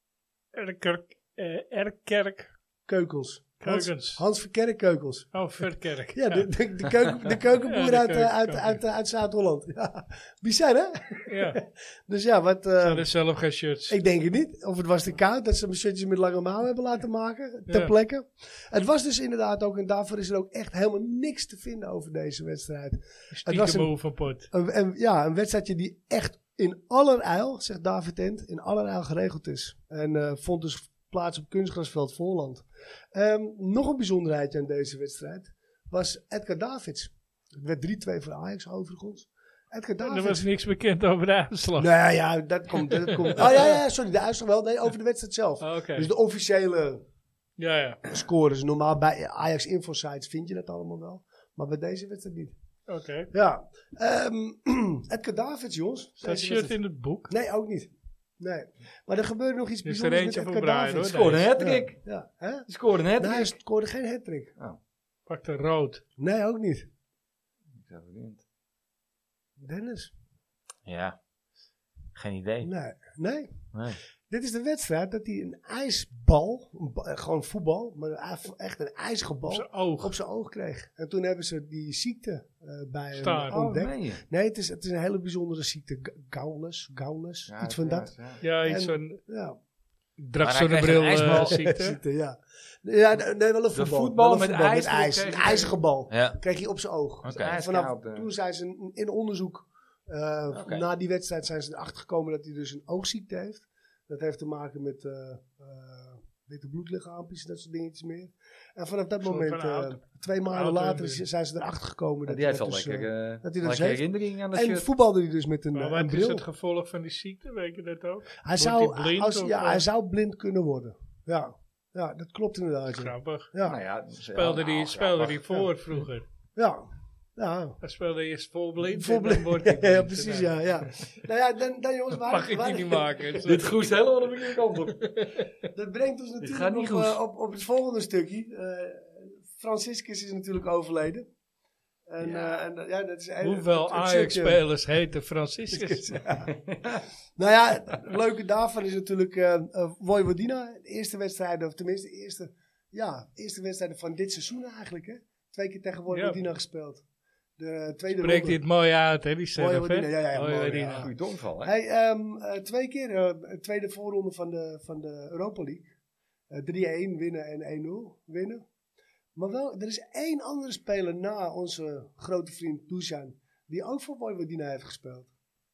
Erkerk, eh, Erkerk Keukels. Hans, Keukens. Hans Verkerk Keukels. Oh, Verkerk. Ja, de, de, de, keuken, de keukenboer Ja, de uit, uh, uit, keukenboer. uit, uit, uit Zuid-Holland. Ja, bizar hè? Ja, Dus ja, wat... ze Uh, hadden zelf geen shirts. Ik denk het niet. Of het was te koud dat ze mijn shirtjes met lange mouwen hebben laten maken. Ter Ja. plekke. Het was dus inderdaad ook, en daarvoor is er ook echt helemaal niks te vinden over deze wedstrijd. Het was Stiekem een, van pot. een, een- ja, een wedstrijdje die echt in allerijl, zegt David Tent, in allerijl geregeld is. En uh, vond dus plaats op kunstgrasveld Voorland. Um, nog een bijzonderheidje aan deze wedstrijd was Edgar Davids. Het werd drie twee voor Ajax overigens. Edgar Er Davids. was niks bekend over de uitslag. Nou ja, dat komt. Dat komt. Oh ja, ja, sorry, de uitslag wel. Nee, over de wedstrijd zelf. Oh, Oké. Dus de officiële Ja, ja. scores. Normaal bij Ajax Info sites vind je dat allemaal wel. Maar bij deze wedstrijd niet. Oké. Ja. Um, Edgar Davids, jongens. Staat Deze shirt wedstrijd- in het boek? Nee, ook niet. Nee. Maar er gebeurde nog iets Er is er bijzonders met eentje voor Edgar Brian, Davids. hoor. Scoorde een hat-trick. Ja. ja. Hè? Die scoorde een Nee, hij hat-trick. scoorde geen hat-trick. Pakte rood. Nee, ook niet. Ik zei, verdiend. Dennis. Ja, geen idee. Nee. Nee. Nee. Dit is de wedstrijd dat hij een ijsbal, een ba- eh, gewoon voetbal, maar een- echt een ijzige Op bal zijn oog. op zijn oog kreeg. En toen hebben ze die ziekte uh, bij hem Staar. Oh, ontdekt. meen je? Nee, het is, het is een hele bijzondere ziekte. Ga- Gaules, Gaules, Ja, iets van ja, dat. ja. Ja, iets En- van Ja. Maar hij kreeg dragzonnebril een ijsbal. uh, ziekte. ziekte, ja. Ja, nee, wel een voetbal. voetbal Wel een met voetbal ijs, ijs. kreeg Een je- ijzige bal. Ja. Kreeg hij op zijn oog. Oké. En Ijskoud, vanaf eh. toen zijn ze in, in onderzoek, uh, Oké. na die wedstrijd zijn ze erachter gekomen dat hij dus een oogziekte heeft. Dat heeft te maken met uh, uh, witte bloedlichaampjes en dat soort dingetjes meer. En vanaf dat Soort moment, van uh, auto- twee maanden auto- later, is- zijn ze erachter gekomen. Maar Dat die heeft hij wel dat lekker, dus, uh, eh, dat hij dat lekker heeft. herinnering aan dat En shirt. voetbalde hij dus met een, Maar uh, wat een is bril. het gevolg van die ziekte? Weet je dat ook? Hij Wordt zou, hij blind als, of, ja, uh, hij zou blind kunnen worden. Ja, ja dat klopt inderdaad. Ja. Grappig. Ja, Nou ja, Speelde ja, die, nou, speelde grappig. die voor vroeger? ja. Ja, Hij speelde eerst vol blind. Vol en dan blind. wordt Ja, hij ja, blind. precies, ja, ja. Nou ja, dan, dan jongens, waar, Mag ik waar- die niet maken? Dit groest helemaal de verkeerde kant op. dat brengt ons gaat natuurlijk niet op, goed. uh, op, op het volgende stukje. Uh, Franciscus is natuurlijk overleden. En ja, uh, en, uh, ja dat is een- Hoeveel het- het Ajax-spelers heten Franciscus? Ja. Nou ja, het leuke daarvan is natuurlijk uh, uh, Vojvodina. De eerste wedstrijden, of tenminste de eerste, ja, eerste wedstrijden van dit seizoen eigenlijk. Hè? Twee keer tegen Vojvodina gespeeld. De tweede Spreekt hij ronde. het mooi uit, hè, die zelf, hè? Vojvodina, ja, ja, ja, mooi, Vojvodina. ja. Goeie tongval, hè? Hey, um, uh, twee keer uh, tweede voorronde van de, van de Europa League. Uh, drie-een winnen en één-nul winnen. Maar wel, er is één andere speler na onze grote vriend Dusan, die ook voor Vojvodina heeft gespeeld.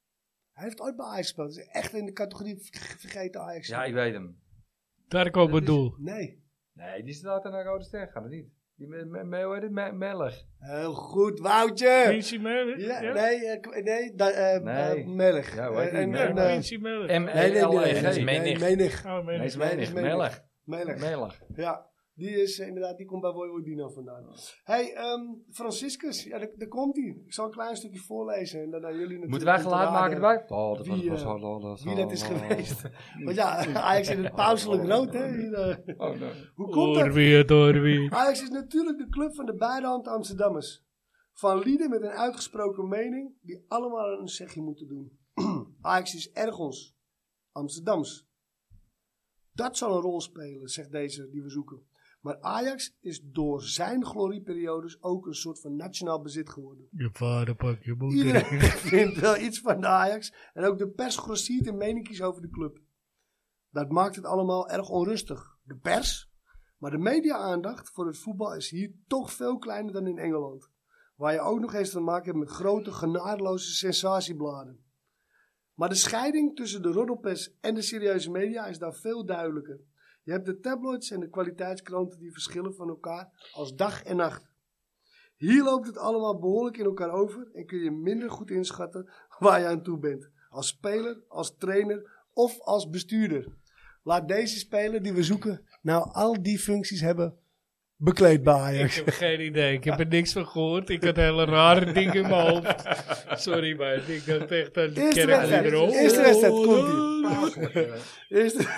Hij heeft ooit bij Ajax gespeeld. Dat is echt in de categorie v- vergeten Ajax. Ja, ik weet hem. Darko Dat is- bedoel. Nee. Nee, die staat er naar Rode Ster, gaat het niet. Die me, me, me, hoe heet het? Me, Mellig. Heel goed, Woutje! Quincy Miller? Ja, Ja? Nee, uh, k- nee, da, uh, Nee. uh, Mellig. Ja, hoe heet die? en, Mellig. en, Ja, uh, Quincy Miller. M nee, nee, nee, L nee, E G. dat is nee, nee, Menig. Menig. Oh, Nee, man. is Menig. Menig. Mellig. Menig. Mellig. Ja, die is uh, inderdaad, die komt bij Vojvodina vandaan. Hey, um, Franciscus, ja, daar, daar komt hij. Ik zal een klein stukje voorlezen en dan aan jullie natuurlijk. Moeten wij om te geluid maken raden erbij? Oh, dat wie, was uh, wel oh, dat Wie dat is geweest. Want ja, Ajax in het pauselijk rood, hè. Hier, uh, Oh, nee. hoe komt dat? Orwie, Orwie. Ajax is natuurlijk de club van de beidehand Amsterdammers. Van lieden met een uitgesproken mening die allemaal een zegje moeten doen. Ajax is ergens Amsterdams. Dat zal een rol spelen, zegt deze die we zoeken. Maar Ajax is door zijn glorieperiodes ook een soort van nationaal bezit geworden. Je vader pak je moeder. Iedereen vindt wel iets van de Ajax. En ook de pers grossiert in meninkjes over de club. Dat maakt het allemaal erg onrustig. De pers, maar de media-aandacht voor het voetbal is hier toch veel kleiner dan in Engeland. Waar je ook nog eens te maken hebt met grote, genadeloze sensatiebladen. Maar de scheiding tussen de roddelpers en de serieuze media is daar veel duidelijker. Je hebt de tabloids en de kwaliteitskranten die verschillen van elkaar als dag en nacht. Hier loopt het allemaal behoorlijk in elkaar over en kun je minder goed inschatten waar je aan toe bent. Als speler, als trainer of als bestuurder. Laat deze speler die we zoeken nou al die functies hebben bekleed bij Ajax. Ik heb geen idee. Ik heb er niks van gehoord. Ik had hele rare dingen in mijn hoofd. Sorry, maar ik dacht echt aan de Eerste kerk. wedstrijd. erop. Eerste wedstrijd, komt-ie. Eerste...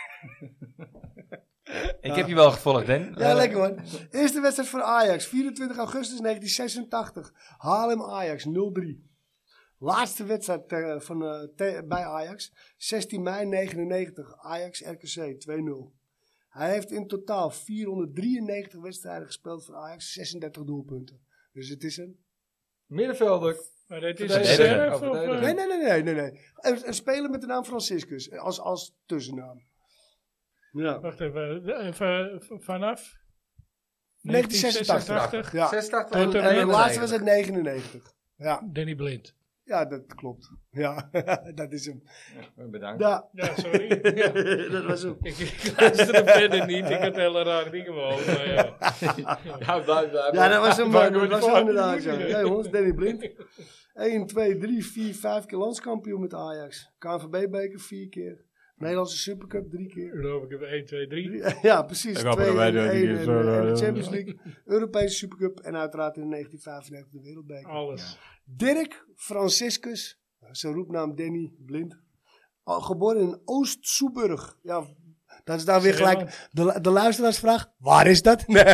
Ik heb je wel gevolgd, hè? Ja, lekker man. Eerste wedstrijd voor Ajax. vierentwintig augustus negentien zesentachtig. Haarlem-Ajax nul drie. Laatste wedstrijd te, van, uh, te, bij Ajax. zestien mei negenennegentig. Ajax-R K C twee nul. Hij heeft in totaal vierhonderddrieënnegentig wedstrijden gespeeld voor Ajax. zesendertig doelpunten. Dus het is een... Middenvelder. Maar dat is Verdediger. een sheriff Oh, of... verdediger. eh, Nee, nee, nee, nee. nee, nee. Een, een speler met de naam Franciscus. Als, als tussennaam. Ja. Wacht even. eh, even vanaf? negentien zesentachtig. Ja. zesentachtig. En- En de laatste was het negenennegentig. Ja, Danny Blind. ja, dat klopt. Ja, dat is hem. Bedankt. Ja, Ja, sorry. Ja. dat was hem. Ik, ik luisterde verder niet. Ik had hele rare dingen in mijn hoofd. Maar ja. Ja, daar, daar, Ja, dat was hem. Waar Dat wordt was die hem van? inderdaad. Ja, ja jongens, Danny Blind. één, twee, drie, vier, vijf keer landskampioen met Ajax. K N V B-beker vier keer. Nederlandse Supercup drie keer. Geloof ik heb één, twee, drie. Drie- Ja, precies. Ik hoop dat Twee wij en dat één niet en, zo, en de eh, Champions League, Europese Supercup en uiteraard in negentien vijfennegentig de Wereldbeker. Alles. Dirk Franciscus, zijn roepnaam Danny Blind, al geboren in Oost-Soeburg. Ja, dat is daar weer gelijk de, de luisteraarsvraag. Waar is dat? Nee.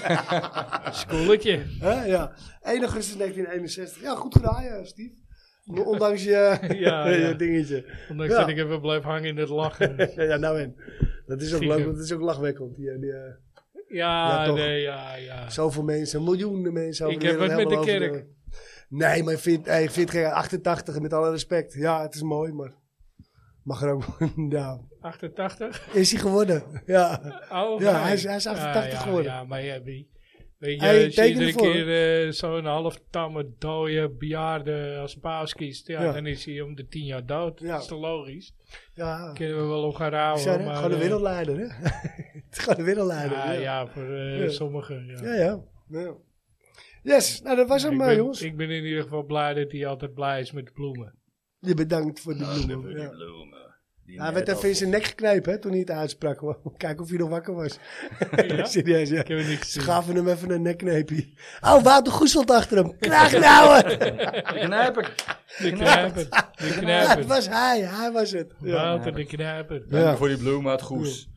Schooletje. Hè, ja. één augustus negentien eenenzestig. Ja, goed gedaan, ja, Steve. Ondanks je, Ja, je ja. dingetje. Ondanks Ja. dat ik even blijf hangen in het lachen. Ja, ja, nou en. Dat is ook Stiekem. leuk, want dat is ook lachwekkend. Die, die, eh, Ja, Ja, toch. nee, ja, ja. Zoveel mensen, miljoenen mensen. over Ik de heb wereld, wat met de helemaal over kerk. Nee, maar ik vind, hey, ik vind het geen achtentachtig, met alle respect. Ja, het is mooi, maar mag er ook... ja, achtentachtig? is hij geworden? Ja, Oh, ja nee. hij, is, hij is achtentachtig ja, ja, geworden. Ja, maar ja, wie... Weet je, Hij als je tekent iedere ervoor. keer eh, zo'n half tamme dode bejaarde als paus kiest, ja, Ja. dan is hij om de tien jaar dood. Ja. Dat is toch logisch? Ja, Kunnen we wel om gaan ik rouwen. zei, hè, maar, gewoon de eh, wereldleider, hè? Het is gewoon de wereldleider. Ja, Ja, ja, voor eh, Ja. sommigen. Ja. ja. ja. ja. Yes, nou dat was ik, hem, eh, ben, jongens. ik ben in ieder geval blij dat hij altijd blij is met de bloemen. Je bedankt voor de bloemen. Ja. Hij werd even in zijn nek geknepen, hè, toen hij het uitsprak. Kijk of hij nog wakker was. Ja? Serieus, ja. Ik heb het niet Ze gezien. gaven hem even een nekkneepje. Oh, Wouter Goeselt achter hem. Krijg nou het! De knijper. De knijper. De Ja, het knijper. was hij, hij was het. Ja. Wouter de knijper. Ja. Dank voor die bloemen uit Goes.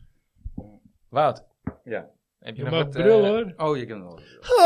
Wout, Ja. heb je Je nog mag wat... brullen eh, hoor. Oh, je kan wel.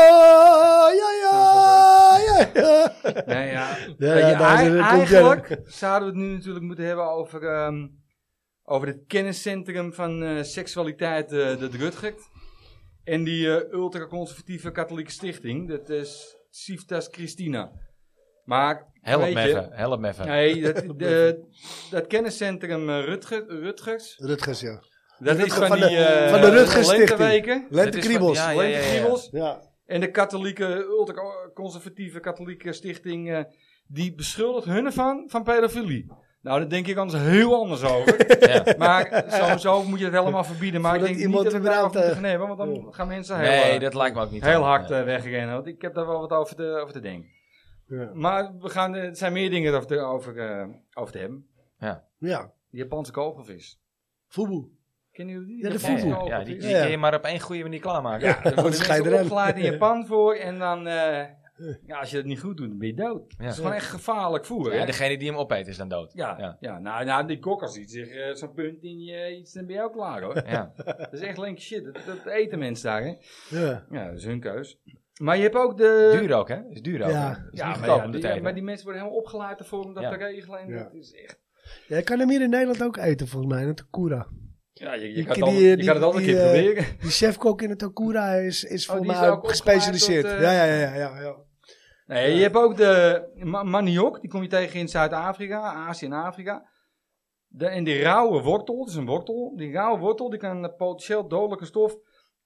Oh, ja, ja, ja, ja. Nee, ja. Ja, Weet je, dames en heren, ei- komt eigenlijk zouden we het nu natuurlijk moeten hebben over, ehm, over het kenniscentrum van eh, seksualiteit, uh, de Rutgert. En die eh, ultraconservatieve katholieke stichting, dat is Civitas Christina. Maar, Help weet me je, even, help me even. nee, dat, de, dat kenniscentrum uh, Rutger, Rutgers, Rutgers, ja. dat is Rutger van, van die de- eh, van de Rutgers Stichting. lenteweken. Lente Dat is kriebels. van- ja, ja, ja, ja. Lentekriebels. Ja. En de katholieke, ultra-conservatieve katholieke stichting, eh, die beschuldigt hun ervan van pedofilie. Nou, daar denk ik anders heel anders over. Ja. Maar sowieso moet je het helemaal verbieden. Maar Voordat ik denk iemand niet dat we daarover überhaupt, moeten gaan hebben, want dan gaan mensen heel, Nee, eh, dat lijkt me ook niet. heel aan. hard Ja. eh, wegrennen. Want ik heb daar wel wat over te, over te denken. Ja. Maar we gaan, eh, er zijn meer dingen over te, over, eh, over te hebben. Ja. Die Japanse kogelvis. Voetbal. Kennen jullie die? Ja, de Ja, Japanse voetbal. ja, ja, die, kogelvis? die Ja, ja. kun je maar op één goede manier klaarmaken. Ja, daar worden Anders ga je mensen eruit. opgeleid in Japan voor. En dan, eh, ja, als je dat niet goed doet, dan ben je dood. Ja. Dat is gewoon echt gevaarlijk voer. Ja, hè? degene die hem opeet is dan dood. Ja, ja. Ja. nou, nou die kokkers ziet zich eh, zo'n punt in je iets, dan ben je ook klaar hoor. Ja. Dat is echt link shit, dat, dat eten mensen daar hè. Ja. Ja, dat is hun keus. Maar je hebt ook de... Duur ook, hè? Is duur ook. Ja. hè? Is Ja, niet maar, goedkoop ja, om te die, ja, eten. maar die mensen worden helemaal opgeleid ervoor om dat Ja. te regelen. En Ja. dat is echt... Ja, je kan hem hier in Nederland ook eten, volgens mij. In het Takura. Ja, je, je, Die- kan, het die- al, je die- kan het altijd een die, keer eh, proberen. Die chefkok in het Takura is, is Oh, voor die is mij ook ook gespecialiseerd. opgeleid tot, eh, ja, ja, ja, ja, ja. Nee, je hebt ook de ma- maniok, die kom je tegen in Zuid-Afrika, Azië en Afrika. De, en die rauwe wortel, dat is een wortel, die rauwe wortel die kan een potentieel dodelijke stof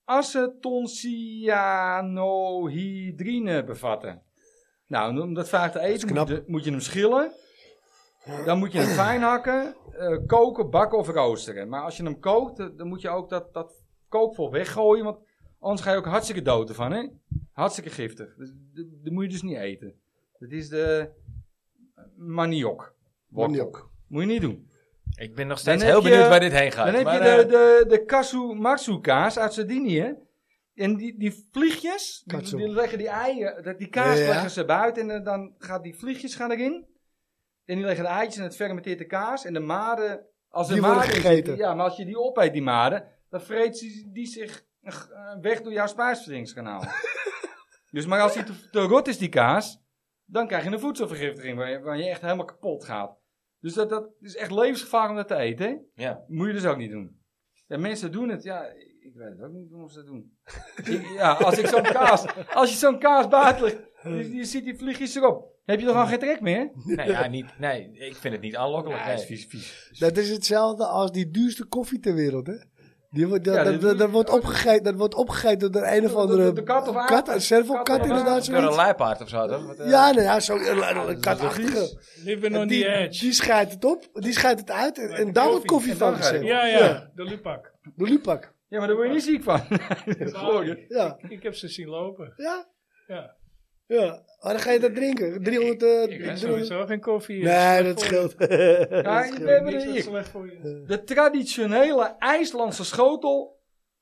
acetylcyanohydrine bevatten. Nou, om dat vaak te eten moet je, moet je hem schillen. Dan moet je hem fijn hakken, uh, koken, bakken of roosteren. Maar als je hem kookt, dan moet je ook dat, dat kookvol weggooien, want anders ga je ook hartstikke dood ervan, hè? Hartstikke giftig. Dus, dat, dat moet je dus niet eten. Dat is de maniok. Wortel. Maniok. Moet je niet doen. Ik ben nog steeds Dan heel heb je- benieuwd waar dit heen gaat. Dan heb maar, je de, eh, de, de Kasu Matsu kaas uit Sardinië. En die, die vliegjes, die, Katsu. die leggen die eieren, dat- die kaas Ja, ja. leggen ze buiten. En eh, dan gaan die vliegjes gaan erin. En die leggen de eitjes en het fermenteert de kaas. En de maden, als de Die worden maden- gegeten. Ja, maar als je die opeet, die maden, dan vreet die, die zich eh, weg door jouw spijsverteringskanaal. Dus maar als die te, te rot is, die kaas, dan krijg je een voedselvergiftiging waar je, waar je echt helemaal kapot gaat. Dus dat, dat is echt levensgevaarlijk om dat te eten, hè? ja. Moet je dus ook niet doen. Ja, mensen doen het, ja, ik weet het ook niet hoe ze dat doen. Ik- ja, als ik zo'n kaas, als je zo'n kaas buiten ligt, je, je ziet die vliegjes erop. Heb je toch al geen trek meer? Nee, ja, niet, nee, ik vind het niet aanlokkelijk. Ja, nee. is vies, vies. Dat is hetzelfde als die duurste koffie ter wereld, hè? Die wordt, dat, Ja, dat, dat- dat, dat wordt opgegeten, dat wordt opgegeten door een of Door- andere door de kat of aap? kat, een servokat Kat of inderdaad, aap? Door een zoiets. luipaard of zo, toch? Wat, eh, Ja, nou ja, zo'n een- een dat katachtige. is Living En on Die, the edge. die scheidt het op, die scheidt het uit en, Maar en de daar wordt koffie. koffie En van dan ga je- gezet. Ja, ja, de lupak. De lupak. Ja, maar daar word je niet ziek van. Goor je. Ja, Ik heb ze zien lopen. ja, Ja. ja. Maar dan ga je dat drinken. driehonderd... eh, Ik heb driehonderd sowieso geen koffie. Nee, dat scheelt. Ja, Dat we scheelt. hebben Niks er is hier. slecht voor je. De traditionele IJslandse schotel,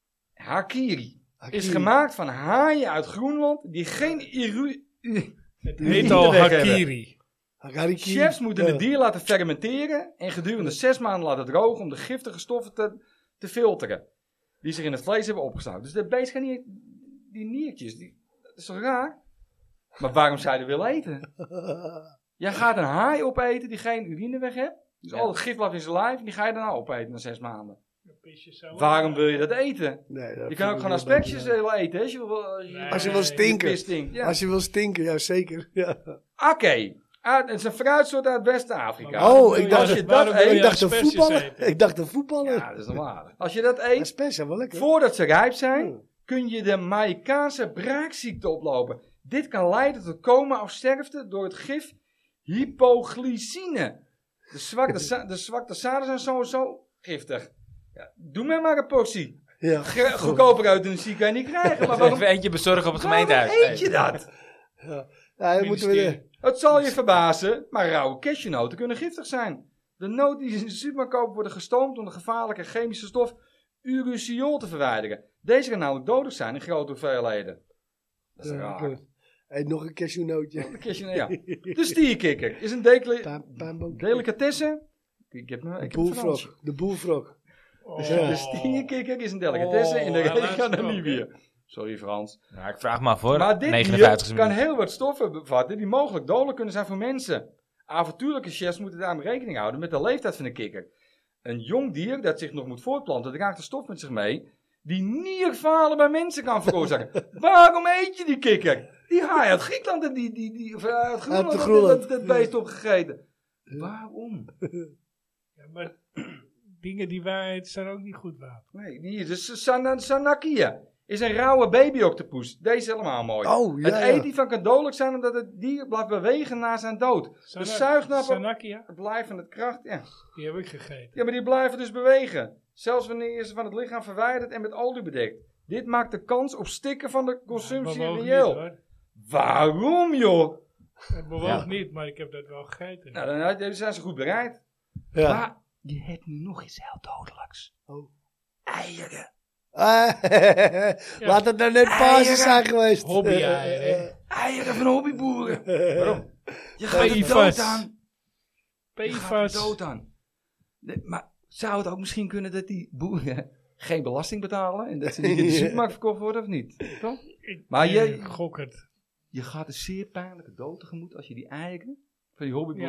hakiri, is Hakiri. gemaakt van haaien uit Groenland die geen iru- Het Niet heet al te weg hebben. hakiri. Hakariki. Chefs moeten Ja. het dier laten fermenteren en gedurende zes maanden laten drogen om de giftige stoffen te, te filteren. Die zich in het vlees hebben opgeslagen. Dus de beest kan niet, die niertjes, die, dat is toch raar? Maar waarom zou je dat willen eten? Jij gaat een haai opeten die geen urine weg heeft. Dus Ja. al het gif blijft in zijn lijf en die ga je daarna opeten na zes maanden. Dan pis je zo Waarom aan. wil je dat eten? Nee, dat Je kan ook vind gewoon ik wel aspectjes beter, willen eten. hè, Als je wil, als je, Nee. Als je wil je stinken. vis stinkt. ja. Ja. Als je wil stinken, ja zeker. Ja. Oké. Ah, het is een fruitsoort uit West-Afrika. Oh, Waarom ik wil dacht- je- als je waarom dat wil eet, je Ik dacht een asperges voetballer. eten? Ik dacht een voetballer. Ja, dat is normaal. Als je dat Ja, eet, spes, wel lekker. voordat ze rijp zijn, Hmm. kun je de Maïkaanse braakziekte oplopen. Dit kan leiden tot coma of sterfte door het gif hypoglycine. De zwakte, sa- de zwakte zaden zijn sowieso giftig. Ja, doe mij maar een portie. Ja. Ge- goedkoper uit een zie kan je niet krijgen. Maar waarom, Even eentje bezorgen op het waarom gemeentehuis. eet je dat? Ja, dan moeten we... Ministerie. Het zal je verbazen, maar rauwe cashewnoten kunnen giftig zijn. De noten die in de supermarkt kopen worden gestoomd om de gevaarlijke chemische stof urushiol te verwijderen. Deze kan namelijk dodelijk zijn in grote hoeveelheden. Dat is Ja, raar. goed. Eet nog een cashewnootje. Een cashew- ja. De stierkikker is een dekele- Pa- pa- delicatesse. Ik heb, me- ik De heb Frans. boelvrog. De boelvrog. Oh. De stierkikker is een delicatesse in de Oh, hij regio luistert Namibië. ook, Sorry Frans. Nou, ik vraag maar voor. Maar dit negenenvijftig dier kan minuten. heel wat stoffen bevatten die mogelijk dodelijk kunnen zijn voor mensen. Avontuurlijke chefs moeten daarmee rekening houden met de leeftijd van de kikker. Een jong dier dat zich nog moet voortplanten draagt een stof met zich mee die nierfalen bij mensen kan veroorzaken. Waarom eet je die kikker? Die haai uit Griekenland en die, die, die, of eh, uit Groenland, Uit dat- Groenland. dat, dat beest opgegeten. Waarom? Ja, maar dingen die wij eten zijn ook niet goed waard. Nee, die is dus San- Sanakia. Is een rauwe baby-octopus. Deze is helemaal mooi. Oh, ja, het ja. eten hiervan kan dodelijk zijn omdat het dier blijft bewegen na zijn dood. Sana- De zuignappen Sanakia, blijven het kracht. Ja. die heb ik gegeten. ja, maar die blijven dus bewegen. Zelfs wanneer je ze van het lichaam verwijdert en met olie bedekt. Dit maakt de kans op stikken van de consumptie bewoog niet, reëel. hoor. Waarom, joh? Het bewoog Ja. niet, maar ik heb dat wel gegeten. Nou, dan zijn ze goed bereid. Ja. Maar je hebt nu nog iets heel dodelijks. Oh. Eieren. Ah, Laat het nou net Pasen Eieren. zijn geweest. Hobby-eieren, hè? Eieren van hobbyboeren. Waarom? Je gaat er P F A dood S. aan. Je gaat er P F A S. dood aan. Nee, maar zou het ook misschien kunnen dat die boeren geen belasting betalen en dat ze niet in de supermarkt verkocht worden of niet? Toch? Ik Maar eh, je- gok het. Je gaat een zeer pijnlijke dood tegemoet als je die eieren van die hobbyboer Ja. eet.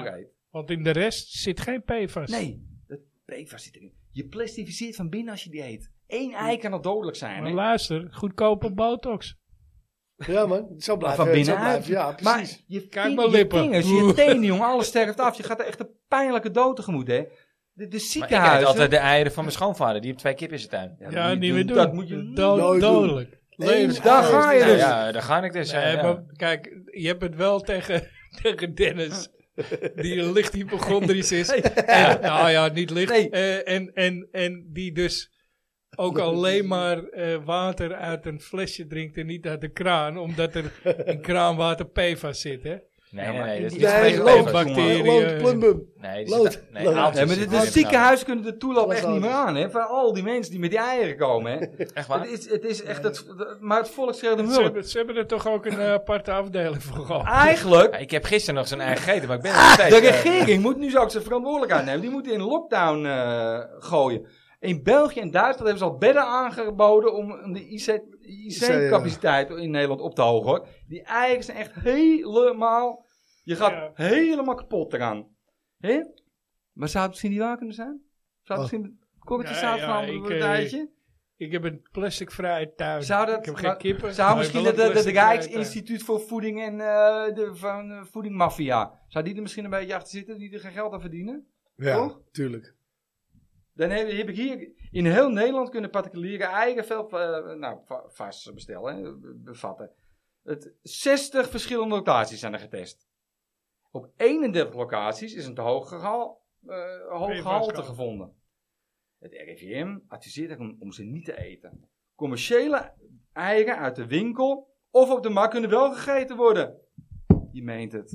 Want in de rest zit geen P F A S. Nee, het P F A S zit erin. Je plastificeert van binnen als je die eet. Eén ei kan al dodelijk zijn. Maar Hè? luister, goedkope botox. Ja man, zo blijft Van het. Zo binnenuit. blijft, ja, Maar precies. je, Kijk ving- mijn je lippen. vingers, je tenen, jongen, alles sterft af. Je gaat er echt een pijnlijke dood tegemoet, hè. De, de Maar ik eet ziekenhuizen... altijd de eieren van mijn schoonvader. Die heeft twee kip in zijn tuin. Ja, Ja, dat moet niet je meer doen. doen. Dat moet je Dood- nooit doen. dodelijk. Levens- Daar ga je Ja, dus. ja, daar ga ik dus. Nee, ja, ja. maar kijk, je hebt het wel tegen, tegen Dennis, die een licht hypochondrisch is. En, nou ja, niet licht. Nee. Eh, en, en, en die dus ook alleen maar eh, water uit een flesje drinkt en niet uit de kraan, omdat er in kraanwater P F A S zit, hè? Nee, Ja, nee, maar nee. in Dat is die- niet Nee, geen lood, P F A S, bacteriën. jongen. Lood, plumbum. Nee, die Lood. zit- nee, Lood. aaltjes Ja, maar de, zitten de erin. ziekenhuizen kunnen de toeloop echt Glaslood. niet meer aan, hè. Van al die mensen die met die eieren komen, hè. Echt waar? Het is, het is echt het... de- Maar het volk schreeuwt om Ze hulp. hebben, ze hebben er toch ook een eh, aparte afdeling voor gehad. Eigenlijk... Ja, ik heb gisteren nog zo'n ei gegeten, maar ik ben er nog steeds. De eh, regering moet nu zo ook zijn verantwoordelijkheid nemen. Die moeten in lockdown eh, gooien. In België en Duitsland hebben ze al bedden aangeboden om om de I C-capaciteit in Nederland op te hogen. Hoor. Die eieren zijn echt helemaal... Je gaat Ja. helemaal kapot eraan. Hè? Maar zou het misschien niet waar kunnen zijn? Zou het Oh. misschien korreltjes Ja, zout ja, gaan ik, voor het eh, eitje? Ik heb een plasticvrije tuin. Zou dat, ik heb maar- geen kippen. Zou maar misschien wel het een het plasticvrije Rijksinstituut voor Voeding en eh, de van, eh, Voedingmafia, zou die er misschien een beetje achter zitten, die er geen geld aan verdienen? Ja, Toch? tuurlijk. Dan heb, heb ik hier in heel Nederland kunnen particuliere eigen veel eh, nou, va- vast bestellen, hè, be- bevatten. Het zestig verschillende locaties zijn er getest. Op eenendertig locaties is een te hoog, gehal, eh, hoog P F A S gehalte gehalte. gevonden. Het R I V M adviseert om, om ze niet te eten. Commerciële eieren uit de winkel of op de markt kunnen wel gegeten worden. Je meent het.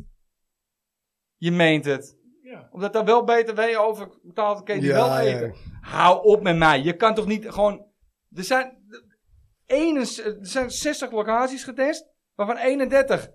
Je meent het. Ja. Omdat daar wel B T W over betaald kan je die Ja, wel ja. eten. Hou op met mij. Je kan toch niet gewoon... Er zijn, eenens- er zijn zestig locaties getest, waarvan eenendertig.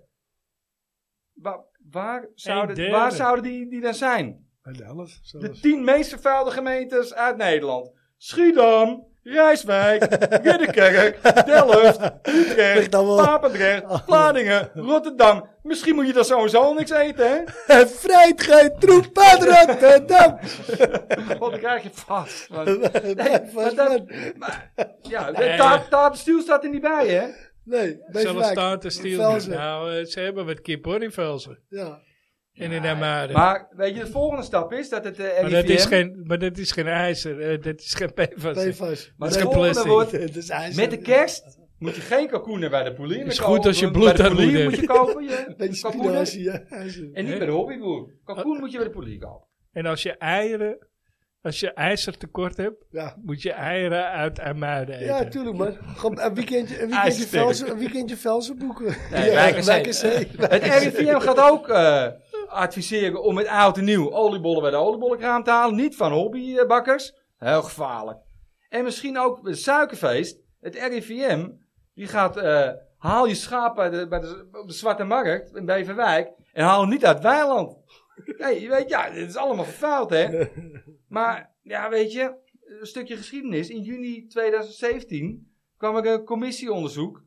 Waar, waar, zouden, derde. waar zouden die, die dan zijn? Bij de helft De zelfs. tien meest vervuilde gemeentes uit Nederland. Schiedam, Rijswijk, Ridderkerk, Delft, Utrecht, Ligt dan wel- Papendrecht, Vlaardingen, Rotterdam. Misschien moet je dan sowieso niks eten, hè? Vrijheid geen troep uit Rotterdam. Want dan krijg je vast. Want- Nee, maar vast dat- man. Ja, de Nee. taart, taart stiel staat er niet bij, hè? Nee, Zelfs Beverwijk. staat stil. Velzen. Nou, eh, ze hebben wat kip hoor in Velzen. Ja. En in Hermuiden. Maar weet je, de volgende stap is dat het uh, Maar dat is geen, maar dat is geen ijzer. eh, dat is geen P F A S. P F A S. Maar dat de is geen volgende plastic. wordt, Het is ijzer. met de kerst moet je geen kalkoenen bij de polier Is kopen, goed als je want bloed bij de aan polier moet moet je kopen. Je, Beetje kalkoenen. spinazie, ja. ijzer. En niet bij de hobbyboer. Kalkoen moet je bij de polier kopen. En als je eieren, als je ijzertekort hebt, Ja. moet je eieren uit Hermuiden eten. Ja, tuurlijk man. Gewoon een weekendje, een weekendje, IJzersterk. velzen, een weekendje velzen boeken. Nee, Ja, Wijk en Zee. Wijk en Zee. Het R I V M gaat ook eh, adviseren om met oud en nieuw oliebollen bij de oliebollenkraam te halen. Niet van hobbybakkers. Heel gevaarlijk. En misschien ook het suikerfeest. Het R I V M die gaat, eh, haal je schaap bij de, bij de, op de Zwarte Markt in Beverwijk en haal hem niet uit Weiland. Nee, je weet, ja, dit is allemaal vervuild, hè. Maar, ja, weet je, een stukje geschiedenis. In juni tweeduizend zeventien kwam er een commissieonderzoek.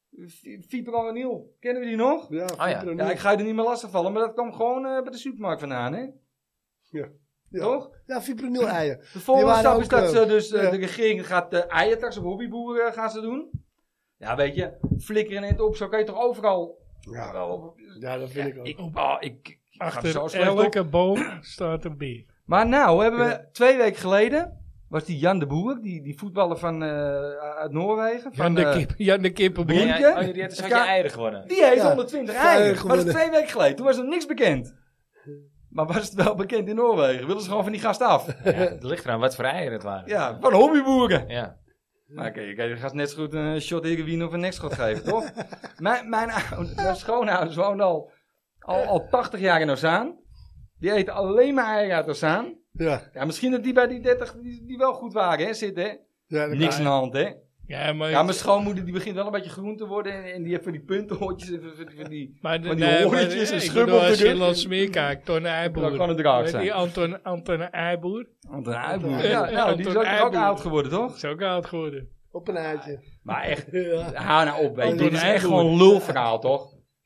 Fipronil, kennen we die nog? Ja, ja. Ja, ik ga je er niet meer lastigvallen, maar dat kwam gewoon eh, bij de supermarkt vandaan, hè? Ja. Toch? Ja, fipronil eieren. De volgende waren stap ook, is dat eh, ze dus, eh, ja. de regering gaat de eiertax op hobbyboeren eh, gaan ze doen. Ja, weet je, flikkeren het op, zo kan je toch overal... Ja, wel- ja, dat vind ik ook. ik, oh, ik, ik ga er zo Achter slecht op. elke boom staat een bier. Maar nou, hebben we Ja. twee weken geleden, was die Jan de Boer, die, die voetballer van, eh, uit Noorwegen. Van, Jan de, eh, kip, Jan de kippenboer. Brink. Ja, Brinkje? oh, die had dus had Ja. je eieren gewonnen. Die heeft Ja, honderdtwintig vijf eieren. Maar dat is gewonnen. twee weken geleden. Toen was er niks bekend. Maar was het wel bekend in Noorwegen? Willen ze gewoon van die gast af? Ja, het ligt eraan wat voor eieren het waren. Ja, van hobbyboeren. Ja. Maar oké, okay, je gaat net zo goed een shot heroïne of een nekschot geven, toch? mijn, mijn, oude- mijn schoonouders woonden al, al, al tachtig jaar in Ozaan. Die eten alleen maar eieren uit Ozaan. Ja. Ja, misschien dat die bij die dertig die, die wel goed waren, hè, zitten, hè? Ja, dat Niks kan. aan de hand, hè? Ja, maar, Ja, mijn schoonmoeder die begint wel een beetje groen te worden. En, en die heeft van die puntenhoortjes en van, van, van die... maar, de- van die nee, maar, hoorntjes en ik schubbel bedoel, als je natuurlijk. Lans meer kijkt, Ton Eijboer. Dat kan een draak Weet zijn. Die Anton, Anton Eijboer. Anton Eijboer. Ja, Ja, ja, die is ook, Anton ook Eijboer. oud geworden, toch? Is ook oud geworden. Op een eitje. Maar echt, Ja. hou nou op, weet je. Anton Dit is echt Eijboer. gewoon een lulverhaal, toch?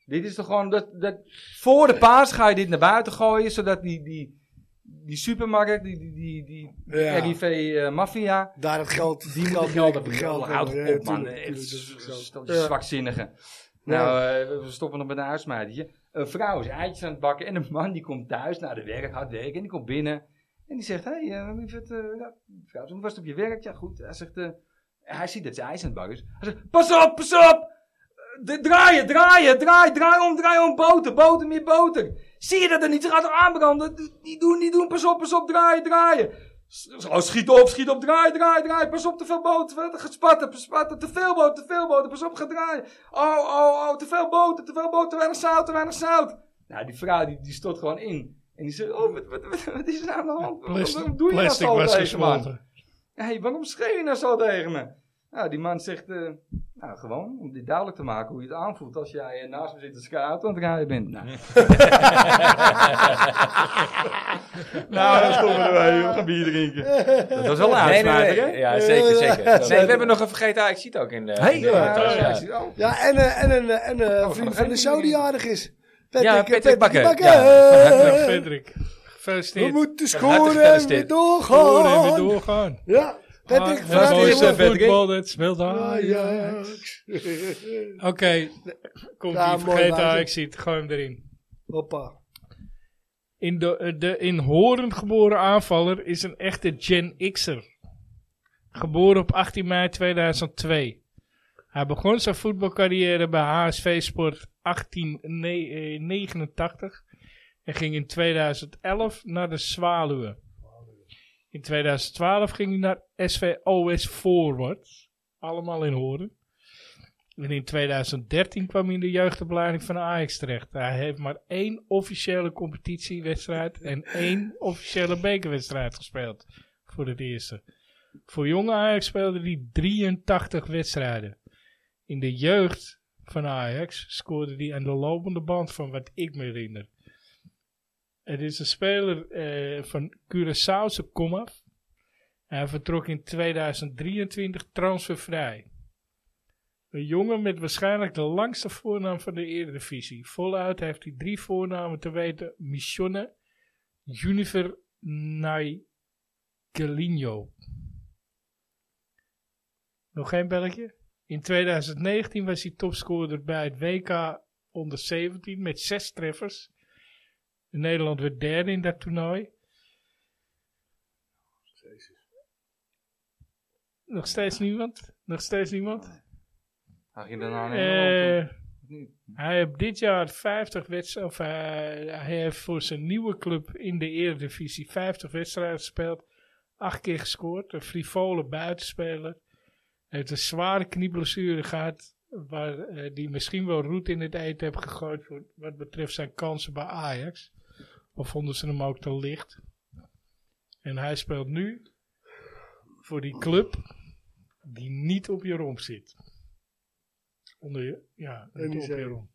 Dit is toch gewoon, dat, dat, voor de paas ga je dit naar buiten gooien, zodat die, die, die supermarkt, die, die, die, die Ja. R I V uh, maffia, Daar het geld. die moeten geld hebben. geld Houd hebben. op, Ja, man. tuurlijk, Het tuurlijk, is dat is ook zo. een Ja. zwakzinnige. Nou, uh, we stoppen nog met een uitsmijtertje. Een vrouw is eitjes aan het bakken en een man die komt thuis naar de werk, hard werken, en die komt binnen. En die zegt, hé, hey, uh, lieverd, uh, ja, vrouw, hoe was het op je werk? Ja, goed. Hij zegt, uh, hij ziet dat ze ijs aan het bakken is. Hij zegt, pas op, pas op! De, draaien, draaien, draai, draai om, draai om, boter, boter, meer boter. Zie je dat er niet? Ze gaat er aanbranden. Niet doen, niet doen, pas op, pas op, draaien, draaien. Oh, schiet op, schiet op, draai, draai, draai. Pas op, te veel boter, te spatten, spatten, te veel boter, te veel boter. Pas op, ga draaien. Oh, oh, oh, te veel boter, te veel boter, te weinig zout, te weinig zout. Nou, die vrouw, die, die stort gewoon in. En die zegt, oh, wat, wat, wat, wat is er nou aan de hand? Plastic, Waarom doe je nou plastic zo was tegen me? gesmolten. Hé, hey, waarom schreeuw je nou zo tegen me? Nou, die man zegt, uh, nou gewoon, om dit duidelijk te maken hoe je het aanvoelt als jij uh, naast me zit als ik auto aan het rijden bent. Nou, nou dan stoppen we erbij, we gaan bier drinken. Dat was wel een Nee, nee, uitsmijter, nee. hè? Ja, zeker, zeker. Nee, we hebben nog een vergeten Ajax ook in de... Hey, in de- ja, thuis, ja, ja. ja. Oh. Ja, en, uh, en een en, uh, gaan vriend nog van geen de show die drinken. jarig is. Ja, Patrick, Patrick Bakker. Bakker. Ja, Dag Frederik. We Gefeliciteerd. moeten Van harte scoren en weer gefeliciteerd. Door en weer doorgaan. doorgaan. Ja, Patrick, Ah, van harte mooiste mooiste gefeliciteerd. voetbal, dat speelt Ajax. Ajax. Oké, komt Ja, die mooi, vergeten Wouter. Ajax ziet, gooi hem erin. Hoppa. In de, de in Horen geboren aanvaller is een echte Gen X'er. Geboren op achttien mei tweeduizend twee. Hij begon zijn voetbalcarrière bij H S V Sport achttien negenentachtig en ging in tweeduizend elf naar de Zwaluwen. In tweeduizend twaalf ging hij naar S V O S Forward, allemaal in Horen. En in tweeduizend dertien kwam hij in de jeugdopleiding van Ajax terecht. Hij heeft maar één officiële competitiewedstrijd en één officiële bekerwedstrijd gespeeld voor het eerste. Voor jonge Ajax speelde hij drieëntachtig wedstrijden. In de jeugd van Ajax scoorde hij aan de lopende band van wat ik me herinner. Het is een speler eh, van Curaçaose komaf. Hij vertrok in tweeduizend drieëntwintig transfervrij. Een jongen met waarschijnlijk de langste voornaam van de Eredivisie. Voluit heeft hij drie voornamen te weten. Michonne, Junifer Naigelinho. Nog geen belletje? In tweeduizend negentien was hij topscorer bij het W K onder zeventien met zes treffers. Nederland werd derde in dat toernooi. Nog steeds niemand? Nog steeds niemand? Ga je daarna Eh, naar hij heeft dit jaar vijftig wedstrijden, of hij, hij heeft voor zijn nieuwe club in de Eredivisie vijftig wedstrijden gespeeld. Acht keer gescoord, een frivole buitenspeler. Hij heeft een zware knieblessure gehad, waar eh, die misschien wel roet in het eten heeft gegooid voor, wat betreft zijn kansen bij Ajax. Of vonden ze hem ook te licht. En hij speelt nu voor die club die niet op je romp zit. Onder je, ja, En niet die op zei- je romp.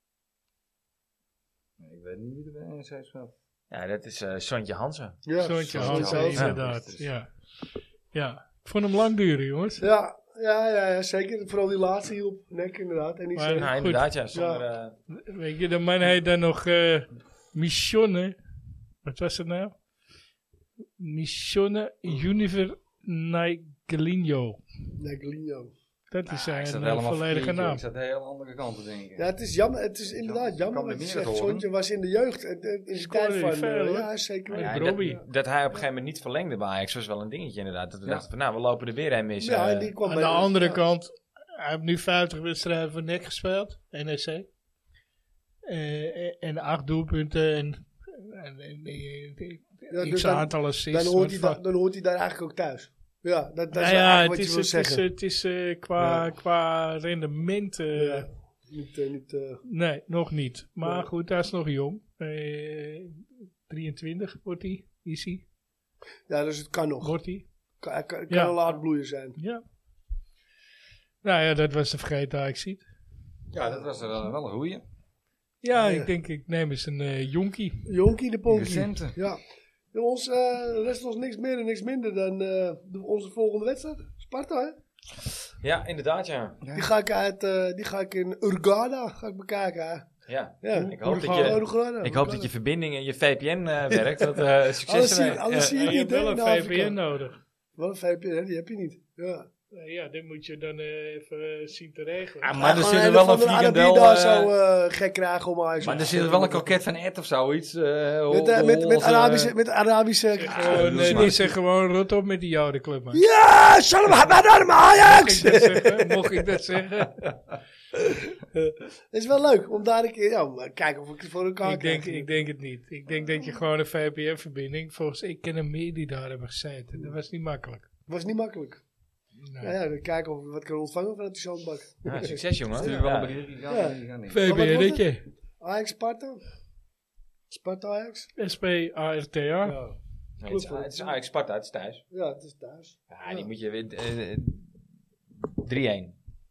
Ik weet niet wie er bij N E C speelt. Ja, dat is uh, Sontje Hansen. Ja, Zoontje zo- Hans, zo- ja. inderdaad. Dus- Ja. Ja, ik vond hem lang duren, jongens. Ja, ja, ja, ja, zeker. Vooral die laatste hielp. Nek, inderdaad. En die Maar- zei- Ja, goed. inderdaad, ja. Zonder, eh, Weet je, de man heet dan nog eh Michonne. Wat was het nou? Michonne Junifer Naigelinho. Naigelinho. Dat is Nou, ik zijn zat eh, helemaal volledige verkeerd, joh. naam. Ik zat de hele andere kant te denken. Ja, het is jammer. Het is inderdaad Ja, jammer kan wat je er zegt. meer horen. Sontje was in de jeugd. eh, eh, In de Scoorde tijd hij van... veel, eh, hoor. ja, zeker. Ja, ja, weten. Robbie. dat, dat hij op een gegeven moment niet verlengde bij Ajax was wel een dingetje inderdaad. Dat we Ja. dachten van, nou, we lopen er weer een mis. Ja, eh. en die kwam Aan bij- de andere ja. kant, hij heeft nu vijftig wedstrijden voor N E C gespeeld, N E C. Eh, en acht doelpunten en, en, en, en Ja, x dus dan- aantal assists. Dan hoort, hij wat da- dan hoort hij daar eigenlijk ook thuis. Ja, dat, dat Nou is ja, eigenlijk het wat je is, wil het is, zeggen. het is eh, qua, Ja. qua rendement. eh, Ja. Niet, eh, niet, eh, Nee, nog niet. Maar Nee. goed, hij is nog jong. Eh, drieëntwintig wordt hij. Is hij? ja, dus het kan nog. Wordt hij? Kan, kan, kan Ja. een laat bloeien zijn. Ja. Nou ja, dat was de vergeten Ajax ziet. Ja, dat was er wel, wel een goeie. Ja, Ja. ik denk ik neem eens een eh jonkie. Jonkie de Ponkie. Recente. Ja. Jongens, eh rest ons niks meer en niks minder dan eh, de- onze volgende wedstrijd. Sparta, hè? Ja, inderdaad, ja. Die ga ik, uit, eh, die ga ik in Urgada ga ik bekijken. Hè? Ja. Ja. Ik hoop dat Uruguay, je- Uruguay, Ik hoop dat je verbinding en je V P N uh, werkt. Dat, uh, succes Alles zie, ermee. alles zie Ja, je je niet, hebt wel hè, een in V P Afrika. N nodig. Wel een V P N, hè, die heb je niet. Ja. Uh, ja, dit moet je dan uh, even uh, zien te regelen. Ah, Maar maar er er zit zit er wel een van de Arabier frikandel... daar eh, zo uh, gek krijgen om Ajax. Maar er zit er wel een kroket van Ed of zoiets. eh, Met, uh, met, met Hollandse- Arabische... Met Arabische Zeg gewoon, dat is uh, maar- die zeggen gewoon rot op met die jodenclub, man. ja, Shalom Hamadar Ajax! Mocht ik dat zeggen? Mocht ik dat zeggen? Het is wel leuk om daar een keer... Ja, maar kijken of ik het voor elkaar Ik denk, krijg. ik denk het niet. Ik denk dat je gewoon een V P N-verbinding... Volgens ik ken er meer die daar hebben gezeten. Dat was niet makkelijk. Was niet makkelijk. Nou, Ja, ja, dan kijken of we wat kunnen ontvangen vanuit die zandbak. Ja, succes, jongen. Stuur wel een Ja. bericht, die gaan- Ja. die gaan niet. Maar wat wordt V P N'tje. Ajax Sparta? Sparta Ajax? S P A R T A. Ja. Nee, het is, het is Ajax Sparta, het is thuis. Ja, het is thuis. Ja, die moet je weer... uh, drie-een.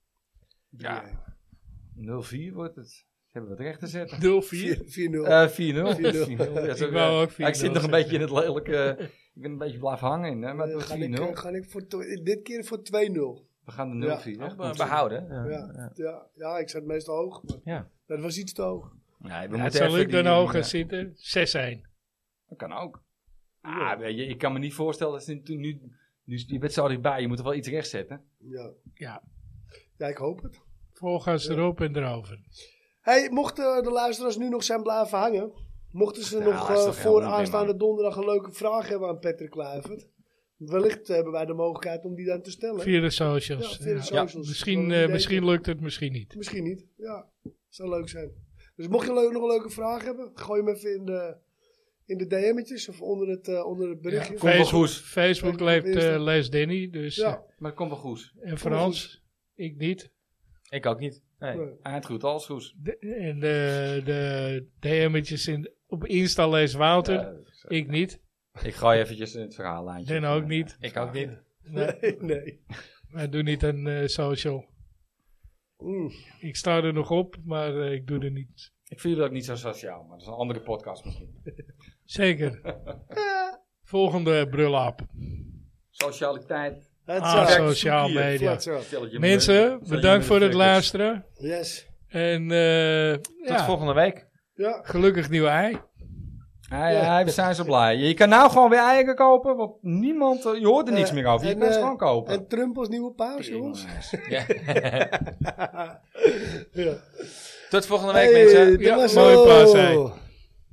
Ja. nul vier wordt het. Ze hebben wat recht te zetten. nul vier. vier nul. Eh vier nul. vier nul. vier nul. Ja, zo- Ik wou ook ja, ik zit nog een vier nul beetje in het lelijke... Ik ben een beetje blijven hangen, hè, maar het Eh, was ga vier ik, nul. eh, ga ik voor tw- dit keer voor twee nul. We gaan de Ja. nul vier. hè? Be- behouden. Ja. Ja, ja, ja, ik zat meestal hoog. Maar Ja. dat was iets te hoog. Nee, we Ja, moeten het zal even ik dan die- hoger ja, zitten. zes-een. Dat kan ook. Ah, weet je, ik kan me niet voorstellen dat ze nu, nu, nu is die wedstrijd erbij. Je moet er wel iets rechtzetten. Ja. Ja. Ja, ik hoop het. Volgas erop en erover. Hey, mochten de luisteraars nu nog zijn blijven hangen, mochten ze Ja, nog dat is eh, toch voor helemaal niet, aanstaande man. donderdag een leuke vraag hebben aan Patrick Kluivert, wellicht hebben wij de mogelijkheid om die dan te stellen. Via de socials. Ja, via de Ja. socials. Misschien, Gewoon eh, een idee. misschien lukt het, misschien niet. Misschien niet. Ja, zou leuk zijn. Dus mocht je leuk, nog een leuke vraag hebben, gooi hem even in de, in de D M'tjes of onder het, eh, onder het berichtje. Kom wel Facebook, goed. Facebook leeft Insta. eh, Les Denny. Dus, Ja. eh, Maar het komt wel goed. en Frans, ik niet. Ik ook niet. Nee. Nee. Eind goed, alles goed. De, en de, de D M'tjes in, op Insta lees Wouter. Ja, Ik niet. ik gooi eventjes in het verhaallijntje. Den ook niet. Ik ook niet. Nee, Nee, nee. wij doen niet aan eh, social. Mm. Ik sta er nog op, maar eh, ik doe er niet. Ik vind jullie ook niet zo sociaal, maar dat is een andere podcast misschien. Zeker. Volgende brulap. Socialiteit. Het Ah, zo. sociaal zoek hier. media. Flat zo. Stel het je Mensen, me- stel je bedankt me voor het de luisteren. Yes. En eh, Tot ja, volgende week. Ja. gelukkig nieuwe ei. Ja, ja, we zijn zo blij. Je kan nou gewoon weer eieren kopen, want niemand, eh, je hoort er niks Eh, meer over. Je en, kan ze eh, gewoon kopen. En Trump als nieuwe paus, jongens. Ja. Ja. Tot volgende week, Hey, mensen. dat Ja, was mooi zo. paas, hè.